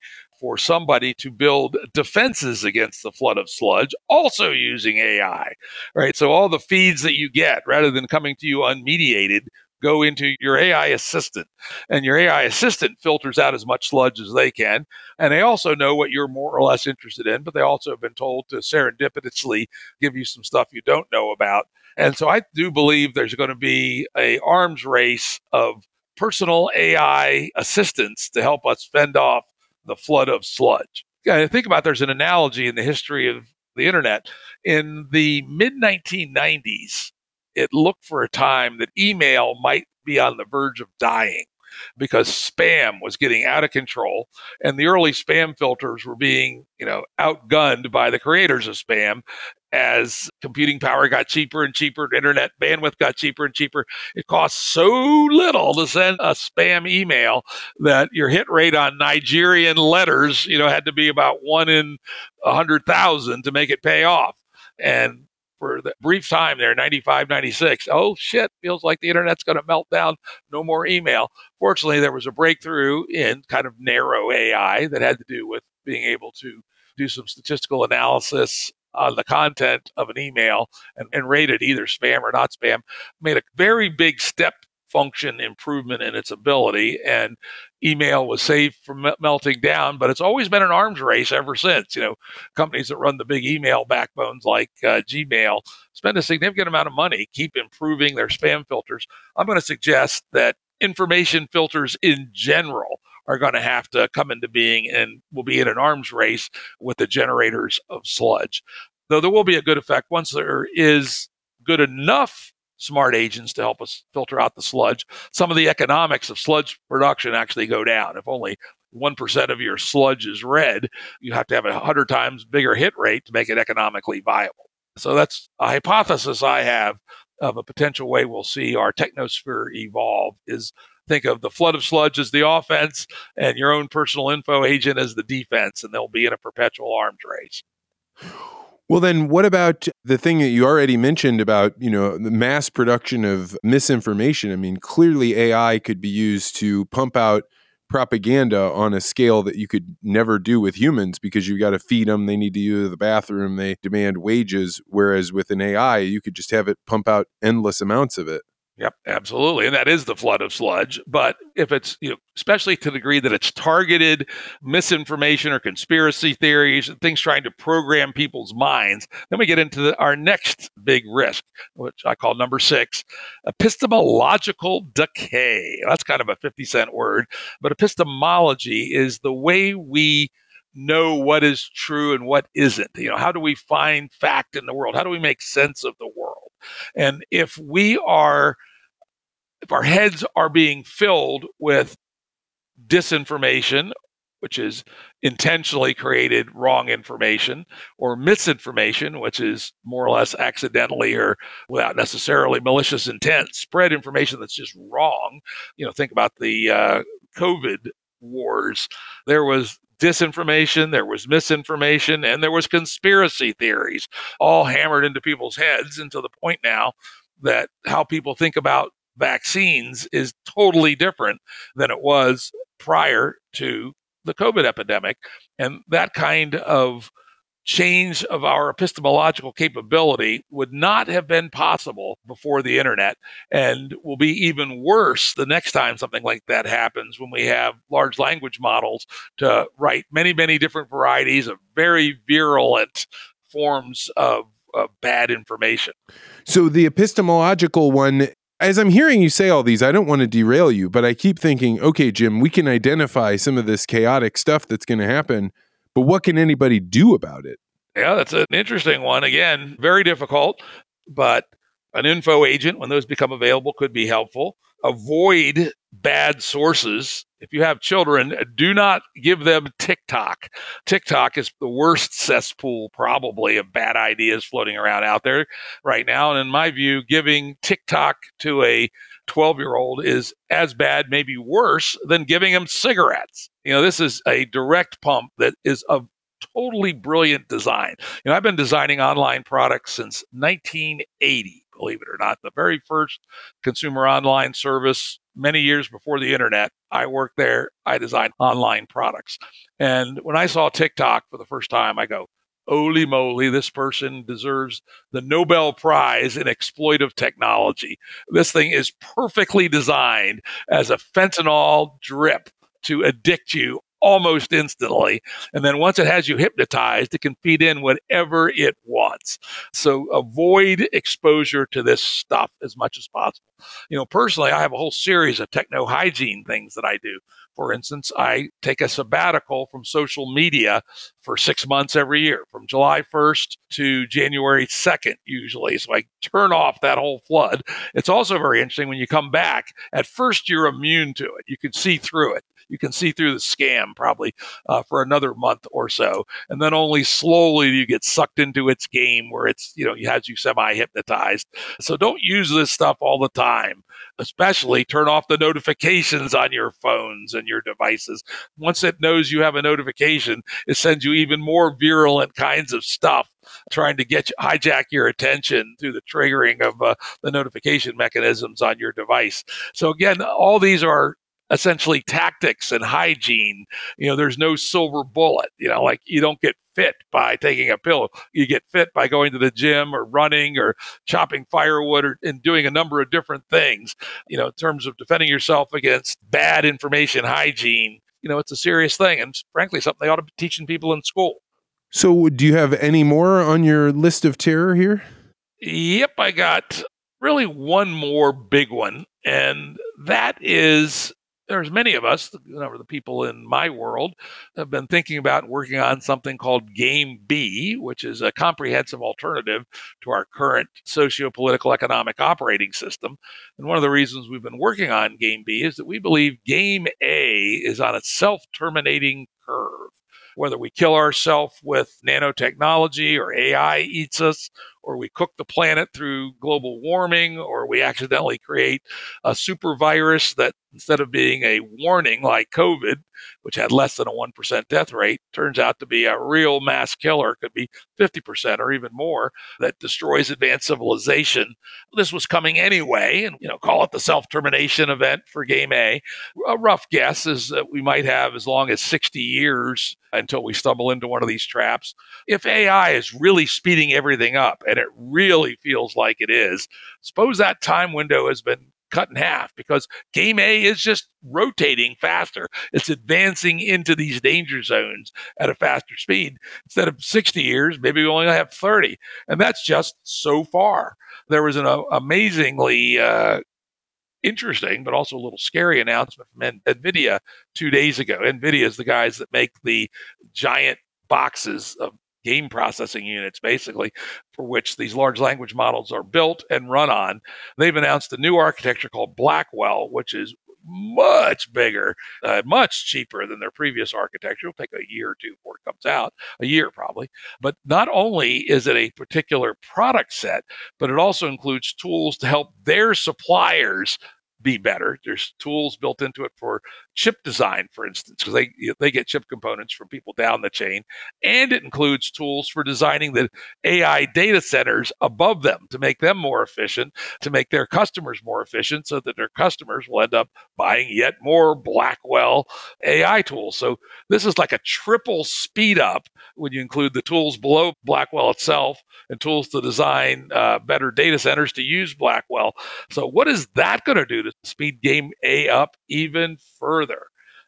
for somebody to build defenses against the flood of sludge, also using A I, right? So all the feeds that you get, rather than coming to you unmediated, go into your A I assistant, and your A I assistant filters out as much sludge as they can. And they also know what you're more or less interested in, but they also have been told to serendipitously give you some stuff you don't know about. And so I do believe there's going to be a arms race of personal A I assistants to help us fend off the flood of sludge. Yeah, think about, there's an analogy in the history of the internet. In the mid nineteen nineties, it looked for a time that email might be on the verge of dying because spam was getting out of control, and the early spam filters were being, you know, outgunned by the creators of spam. As computing power got cheaper and cheaper, internet bandwidth got cheaper and cheaper, it cost so little to send a spam email that your hit rate on Nigerian letters, you know, had to be about one in a hundred thousand to make it pay off. And for the brief time there, ninety-five, ninety-six, oh shit, feels like the internet's going to melt down. No more email. Fortunately, there was a breakthrough in kind of narrow A I that had to do with being able to do some statistical analysis on the content of an email and, and rate it either spam or not spam. Made a very big step function improvement in its ability, and email was saved from me- melting down. But it's always been an arms race ever since. You know, companies that run the big email backbones like uh, Gmail spend a significant amount of money, keep improving their spam filters. I'm going to suggest that information filters in general are going to have to come into being and will be in an arms race with the generators of sludge. Though there will be a good effect once there is good enough smart agents to help us filter out the sludge. Some of the economics of sludge production actually go down. If only one percent of your sludge is red, you have to have a one hundred times bigger hit rate to make it economically viable. So that's a hypothesis I have of a potential way we'll see our technosphere evolve, is think of the flood of sludge as the offense and your own personal info agent as the defense, and they'll be in a perpetual arms race. Well, then what about the thing that you already mentioned about, you know, the mass production of misinformation? I mean, clearly A I could be used to pump out propaganda on a scale that you could never do with humans, because you got to feed them, they need to use the bathroom, they demand wages, whereas with an A I, you could just have it pump out endless amounts of it. Yep, absolutely. And that is the flood of sludge. But if it's, you know, especially to the degree that it's targeted misinformation or conspiracy theories and things trying to program people's minds, then we get into the, our next big risk, which I call number six, epistemological decay. That's kind of a fifty cent word, but epistemology is the way we know what is true and what isn't. You know, how do we find fact in the world? How do we make sense of the world? And if we are, if our heads are being filled with disinformation, which is intentionally created wrong information, or misinformation, which is more or less accidentally or without necessarily malicious intent, spread information that's just wrong. You know, think about the uh, COVID wars. There was disinformation, there was misinformation, and there was conspiracy theories all hammered into people's heads, and to the point now that how people think about vaccines is totally different than it was prior to the COVID epidemic. And that kind of change of our epistemological capability would not have been possible before the internet, and will be even worse the next time something like that happens, when we have large language models to write many, many different varieties of very virulent forms of, of bad information. So the epistemological one, as I'm hearing you say all these, I don't want to derail you, but I keep thinking, okay, Jim, we can identify some of this chaotic stuff that's going to happen, but what can anybody do about it? Yeah, that's an interesting one. Again, very difficult, but an info agent, when those become available, could be helpful. Avoid bad sources. If you have children, do not give them TikTok. TikTok is the worst cesspool, probably, of bad ideas floating around out there right now. And in my view, giving TikTok to a twelve-year-old is as bad, maybe worse, than giving them cigarettes. You know, this is a direct pump that is of totally brilliant design. You know, I've been designing online products since nineteen eighty, believe it or not. The very first consumer online service many years before the internet. I worked there. I designed online products. And when I saw TikTok for the first time, I go, holy moly, this person deserves the Nobel Prize in exploitive technology. This thing is perfectly designed as a fentanyl drip to addict you almost instantly. And then once it has you hypnotized, it can feed in whatever it wants. So avoid exposure to this stuff as much as possible. You know, personally, I have a whole series of techno hygiene things that I do. For instance, I take a sabbatical from social media for six months every year, from July first to January second, usually. So I turn off that whole flood. It's also very interesting when you come back. At first, you're immune to it. You can see through it. You can see through the scam probably uh, for another month or so. And then only slowly you get sucked into its game where it's, you know, it has you semi hypnotized. So don't use this stuff all the time. Especially turn off the notifications on your phones and your devices. Once it knows you have a notification, it sends you even more virulent kinds of stuff trying to get you, hijack your attention through the triggering of uh, the notification mechanisms on your device. So again, all these are essentially tactics and hygiene. You know, there's no silver bullet. You know, like you don't get fit by taking a pill. You get fit by going to the gym or running or chopping firewood or and doing a number of different things. You know, in terms of defending yourself against bad information hygiene, you know, it's a serious thing. And frankly, something they ought to be teaching people in school. So do you have any more on your list of terror here? Yep, I got really one more big one. And that is there's many of us, you know, the people in my world, have been thinking about and working on something called Game B, which is a comprehensive alternative to our current socio-political economic operating system. And one of the reasons we've been working on Game B is that we believe Game A is on a self-terminating curve. Whether we kill ourselves with nanotechnology or A I eats us, or we cook the planet through global warming, or we accidentally create a super virus that instead of being a warning like COVID, which had less than a one percent death rate, turns out to be a real mass killer, could be fifty percent or even more, that destroys advanced civilization. This was coming anyway, and you know, call it the self-termination event for Game A. A rough guess is that we might have as long as sixty years until we stumble into one of these traps. If A I is really speeding everything up, and it really feels like it is, suppose that time window has been cut in half because Game A is just rotating faster. It's advancing into these danger zones at a faster speed. Instead of sixty years, maybe we only have thirty. And that's just so far. There was an uh, amazingly uh, interesting, but also a little scary announcement from NVIDIA two days ago. NVIDIA is the guys that make the giant boxes of game processing units, basically, for which these large language models are built and run on. They've announced a new architecture called Blackwell, which is much bigger, uh, much cheaper than their previous architecture. It'll take a year or two before it comes out, a year probably. But not only is it a particular product set, but it also includes tools to help their suppliers be better. There's tools built into it for chip design, for instance, because they they get chip components from people down the chain, and it includes tools for designing the A I data centers above them to make them more efficient, to make their customers more efficient, so that their customers will end up buying yet more Blackwell A I tools. So this is like a triple speed up when you include the tools below Blackwell itself and tools to design uh, better data centers to use Blackwell. So what is that going to do to speed Game A up even further?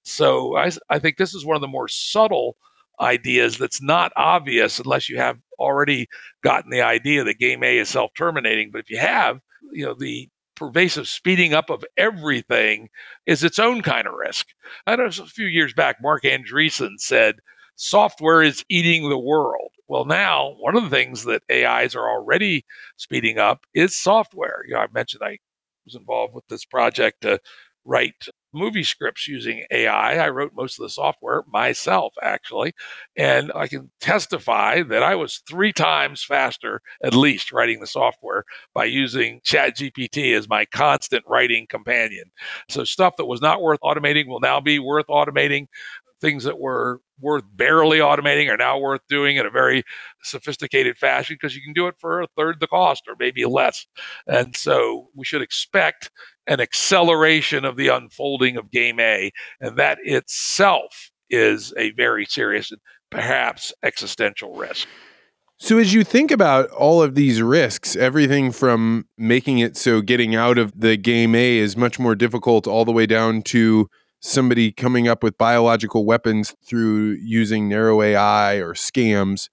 So I, I think this is one of the more subtle ideas that's not obvious unless you have already gotten the idea that Game A is self-terminating. But if you have, you know, the pervasive speeding up of everything is its own kind of risk. I know a few years back, Mark Andreessen said, software is eating the world. Well, now, one of the things that A Is are already speeding up is software. You know, I mentioned I was involved with this project to write movie scripts using A I. I wrote most of the software myself, actually. And I can testify that I was three times faster, at least, writing the software by using ChatGPT as my constant writing companion. So stuff that was not worth automating will now be worth automating. Things that were worth barely automating are now worth doing in a very sophisticated fashion because you can do it for a third the cost or maybe less. And so we should expect an acceleration of the unfolding of game A. And that itself is a very serious and perhaps existential risk. So as you think about all of these risks, everything from making it so getting out of the game A is much more difficult all the way down to somebody coming up with biological weapons through using narrow A I or scams.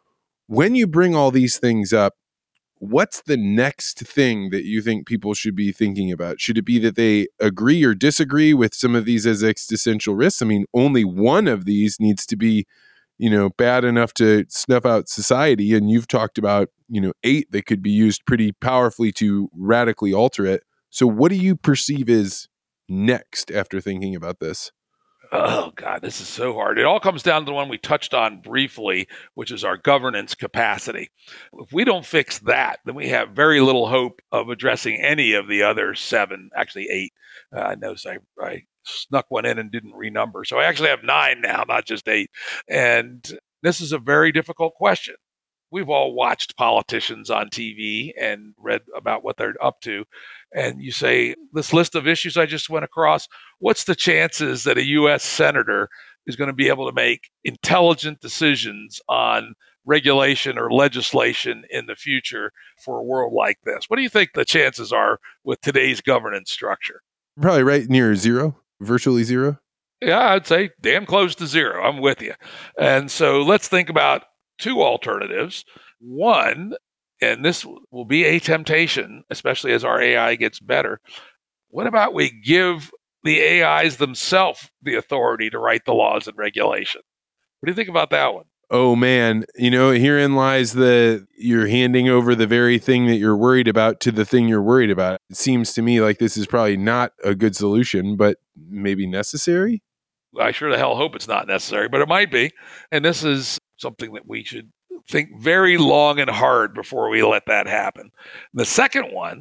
When you bring all these things up, what's the next thing that you think people should be thinking about? Should it be that they agree or disagree with some of these as existential risks? I mean, only one of these needs to be, you know, bad enough to snuff out society. And you've talked about, you know, eight that could be used pretty powerfully to radically alter it. So what do you perceive as next after thinking about this? Oh, God, this is so hard. It all comes down to the one we touched on briefly, which is our governance capacity. If we don't fix that, then we have very little hope of addressing any of the other seven, actually eight. Uh, I noticed I, I snuck one in and didn't renumber. So I actually have nine now, not just eight. And this is a very difficult question. We've all watched politicians on T V and read about what they're up to. And you say, this list of issues I just went across, what's the chances that a U S senator is going to be able to make intelligent decisions on regulation or legislation in the future for a world like this? What do you think the chances are with today's governance structure? Probably right near zero, virtually zero. Yeah, I'd say damn close to zero. I'm with you. And so let's think about two alternatives. One, and this will be a temptation, especially as our A I gets better. What about we give the A Is themselves the authority to write the laws and regulation? What do you think about that one? Oh man, you know, herein lies the you're handing over the very thing that you're worried about to the thing you're worried about. It seems to me like this is probably not a good solution, but maybe necessary. I sure the hell hope it's not necessary, but it might be. And this is something that we should think very long and hard before we let that happen. The second one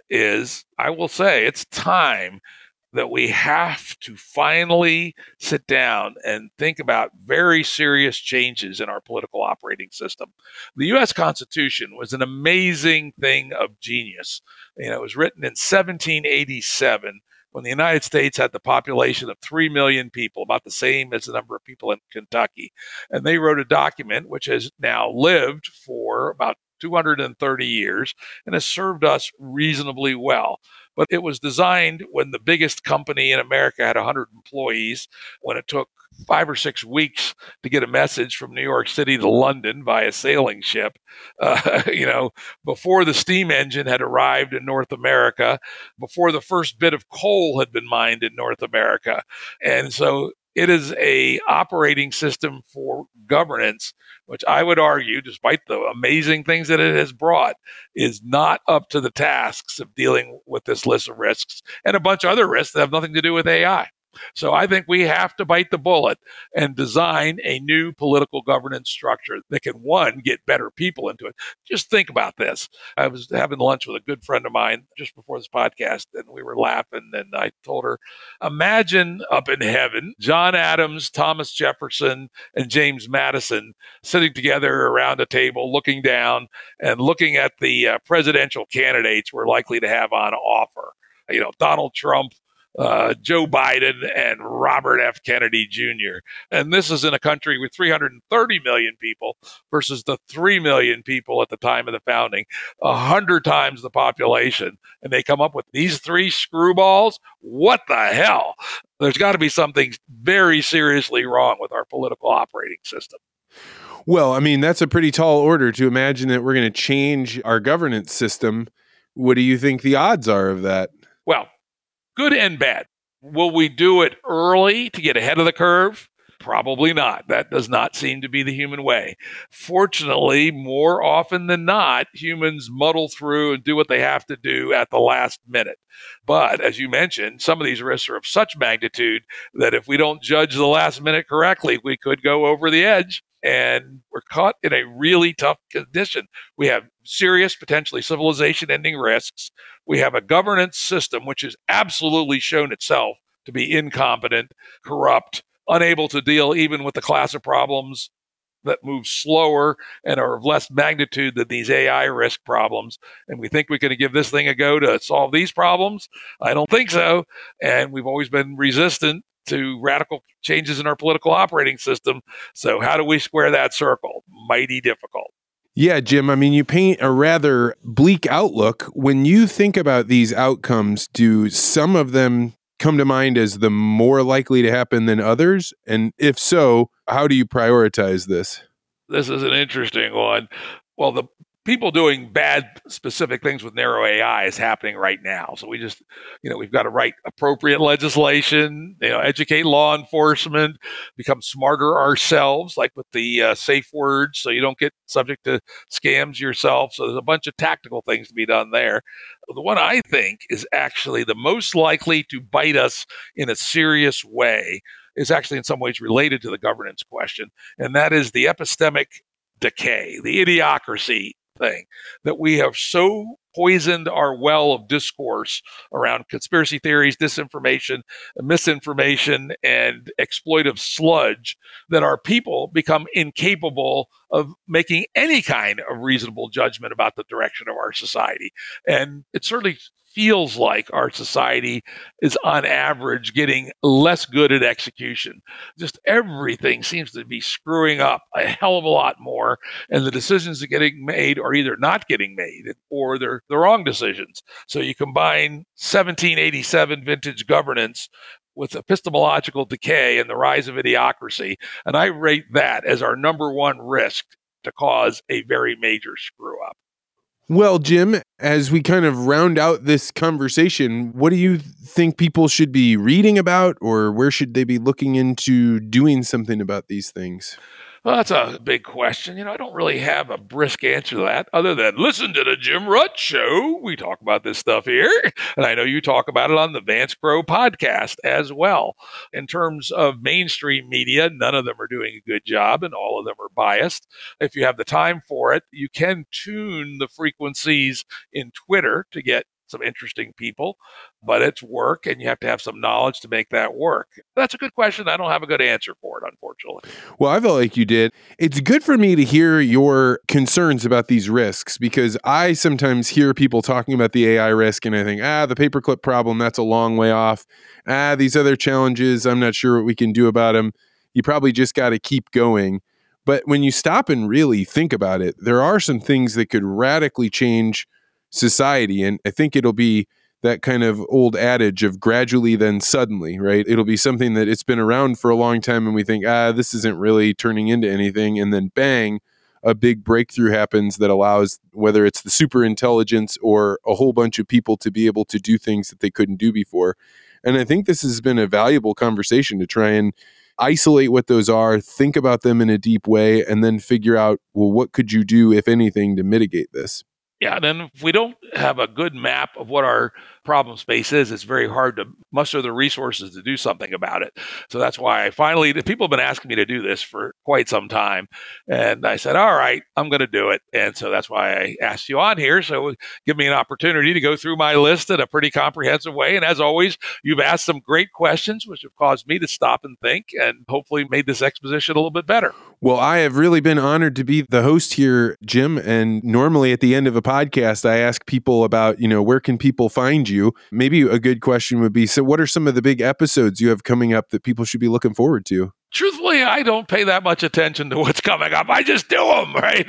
is, I will say, it's time that we have to finally sit down and think about very serious changes in our political operating system. The U S Constitution was an amazing thing of genius. You know, it was written in seventeen eighty-seven when the United States had the population of three million people, about the same as the number of people in Kentucky. And they wrote a document which has now lived for about two hundred thirty years and has served us reasonably well. But it was designed when the biggest company in America had one hundred employees, when it took five or six weeks to get a message from New York City to London via sailing ship, uh, you know, before the steam engine had arrived in North America, before the first bit of coal had been mined in North America. And so it is a operating system for governance, which I would argue, despite the amazing things that it has brought, is not up to the tasks of dealing with this list of risks and a bunch of other risks that have nothing to do with A I. So I think we have to bite the bullet and design a new political governance structure that can, one, get better people into it. Just think about this. I was having lunch with a good friend of mine just before this podcast, and we were laughing, and I told her, imagine up in heaven, John Adams, Thomas Jefferson, and James Madison sitting together around a table, looking down and looking at the uh, presidential candidates we're likely to have on offer. You know, Donald Trump, Uh, Joe Biden, and Robert F. Kennedy Junior And this is in a country with three hundred thirty million people versus the three million people at the time of the founding, a hundred times the population. And they come up with these three screwballs. What the hell? There's got to be something very seriously wrong with our political operating system. Well, I mean, that's a pretty tall order to imagine that we're going to change our governance system. What do you think the odds are of that? Well, good and bad. Will we do it early to get ahead of the curve? Probably not. That does not seem to be the human way. Fortunately, more often than not, humans muddle through and do what they have to do at the last minute. But as you mentioned, some of these risks are of such magnitude that if we don't judge the last minute correctly, we could go over the edge. And we're caught in a really tough condition. We have serious, potentially civilization-ending risks. We have a governance system which has absolutely shown itself to be incompetent, corrupt, unable to deal even with the class of problems that move slower and are of less magnitude than these A I risk problems. And we think we're going to give this thing a go to solve these problems. I don't think so. And we've always been resistant to radical changes in our political operating system. So how do we square that circle? Mighty difficult. Yeah, Jim, I mean, you paint a rather bleak outlook. When you think about these outcomes, do some of them come to mind as the more likely to happen than others? And if so, how do you prioritize this? This is an interesting one. Well, the people doing bad specific things with narrow A I is happening right now. So we just, you know, we've got to write appropriate legislation, you know, educate law enforcement, become smarter ourselves, like with the uh, safe words, so you don't get subject to scams yourself. So there's a bunch of tactical things to be done there. The one I think is actually the most likely to bite us in a serious way is actually in some ways related to the governance question, and that is the epistemic decay, the idiocracy thing, that we have so poisoned our well of discourse around conspiracy theories, disinformation, misinformation, and exploitive sludge that our people become incapable of making any kind of reasonable judgment about the direction of our society. And it certainly feels like our society is on average getting less good at execution. Just everything seems to be screwing up a hell of a lot more, and the decisions that are getting made are either not getting made or they're the wrong decisions. So you combine seventeen eighty-seven vintage governance with epistemological decay and the rise of idiocracy, and I rate that as our number one risk to cause a very major screw up. Well, Jim, as we kind of round out this conversation, what do you think people should be reading about, or where should they be looking into doing something about these things? Well, that's a big question. You know, I don't really have a brisk answer to that other than listen to the Jim Rutt Show. We talk about this stuff here. And I know you talk about it on the Vance Crowe podcast as well. In terms of mainstream media, none of them are doing a good job and all of them are biased. If you have the time for it, you can tune the frequencies in Twitter to get some interesting people, but it's work and you have to have some knowledge to make that work. That's a good question. I don't have a good answer for it, unfortunately. Well, I felt like you did. It's good for me to hear your concerns about these risks because I sometimes hear people talking about the A I risk and I think, ah, the paperclip problem, that's a long way off. Ah, these other challenges, I'm not sure what we can do about them. You probably just got to keep going. But when you stop and really think about it, there are some things that could radically change society. And I think it'll be that kind of old adage of gradually then suddenly, right? It'll be something that it's been around for a long time and we think, ah, this isn't really turning into anything. And then bang, a big breakthrough happens that allows, whether it's the super intelligence or a whole bunch of people to be able to do things that they couldn't do before. And I think this has been a valuable conversation to try and isolate what those are, think about them in a deep way, and then figure out, well, what could you do, if anything, to mitigate this? Yeah, then if we don't have a good map of what our problem space is, it's very hard to muster the resources to do something about it. So that's why I finally, people have been asking me to do this for quite some time. And I said, all right, I'm going to do it. And so that's why I asked you on here. So give me an opportunity to go through my list in a pretty comprehensive way. And as always, you've asked some great questions, which have caused me to stop and think and hopefully made this exposition a little bit better. Well, I have really been honored to be the host here, Jim. And normally at the end of a podcast, I ask people about, you know, where can people find you? Maybe a good question would be, so what are some of the big episodes you have coming up that people should be looking forward to? Truthfully, I don't pay that much attention to what's coming up. I just do them, right?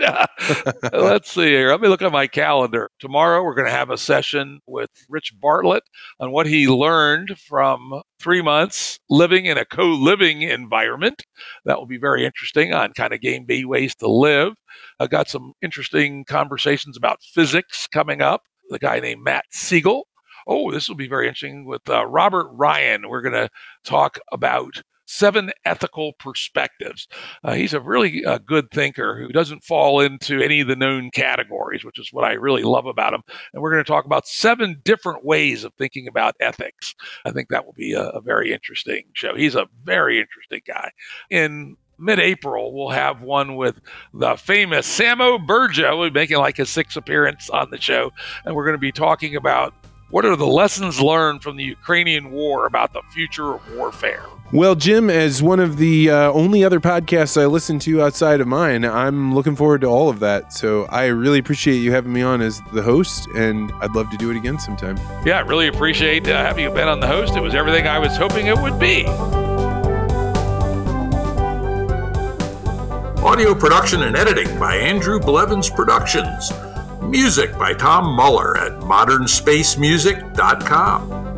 Let's see here. Let me look at my calendar. Tomorrow, we're going to have a session with Rich Bartlett on what he learned from three months living in a co-living environment. That will be very interesting on kind of game B ways to live. I've got some interesting conversations about physics coming up. The guy named Matt Siegel. Oh, this will be very interesting with uh, Robert Ryan. We're going to talk about seven ethical perspectives. Uh, he's a really uh, good thinker who doesn't fall into any of the known categories, which is what I really love about him. And we're going to talk about seven different ways of thinking about ethics. I think that will be a, a very interesting show. He's a very interesting guy. In mid-April, we'll have one with the famous Samo Burja. We'll be making like his sixth appearance on the show. And we're going to be talking about What are the lessons learned from the Ukrainian war about the future of warfare? Well, Jim, as one of the uh, only other podcasts I listen to outside of mine, I'm looking forward to all of that. So I really appreciate you having me on as the host, and I'd love to do it again sometime. Yeah, I really appreciate uh, having you been on the host. It was everything I was hoping it would be. Audio production and editing by Andrew Blevins Productions. Music by Tom Muller at modern space music dot com.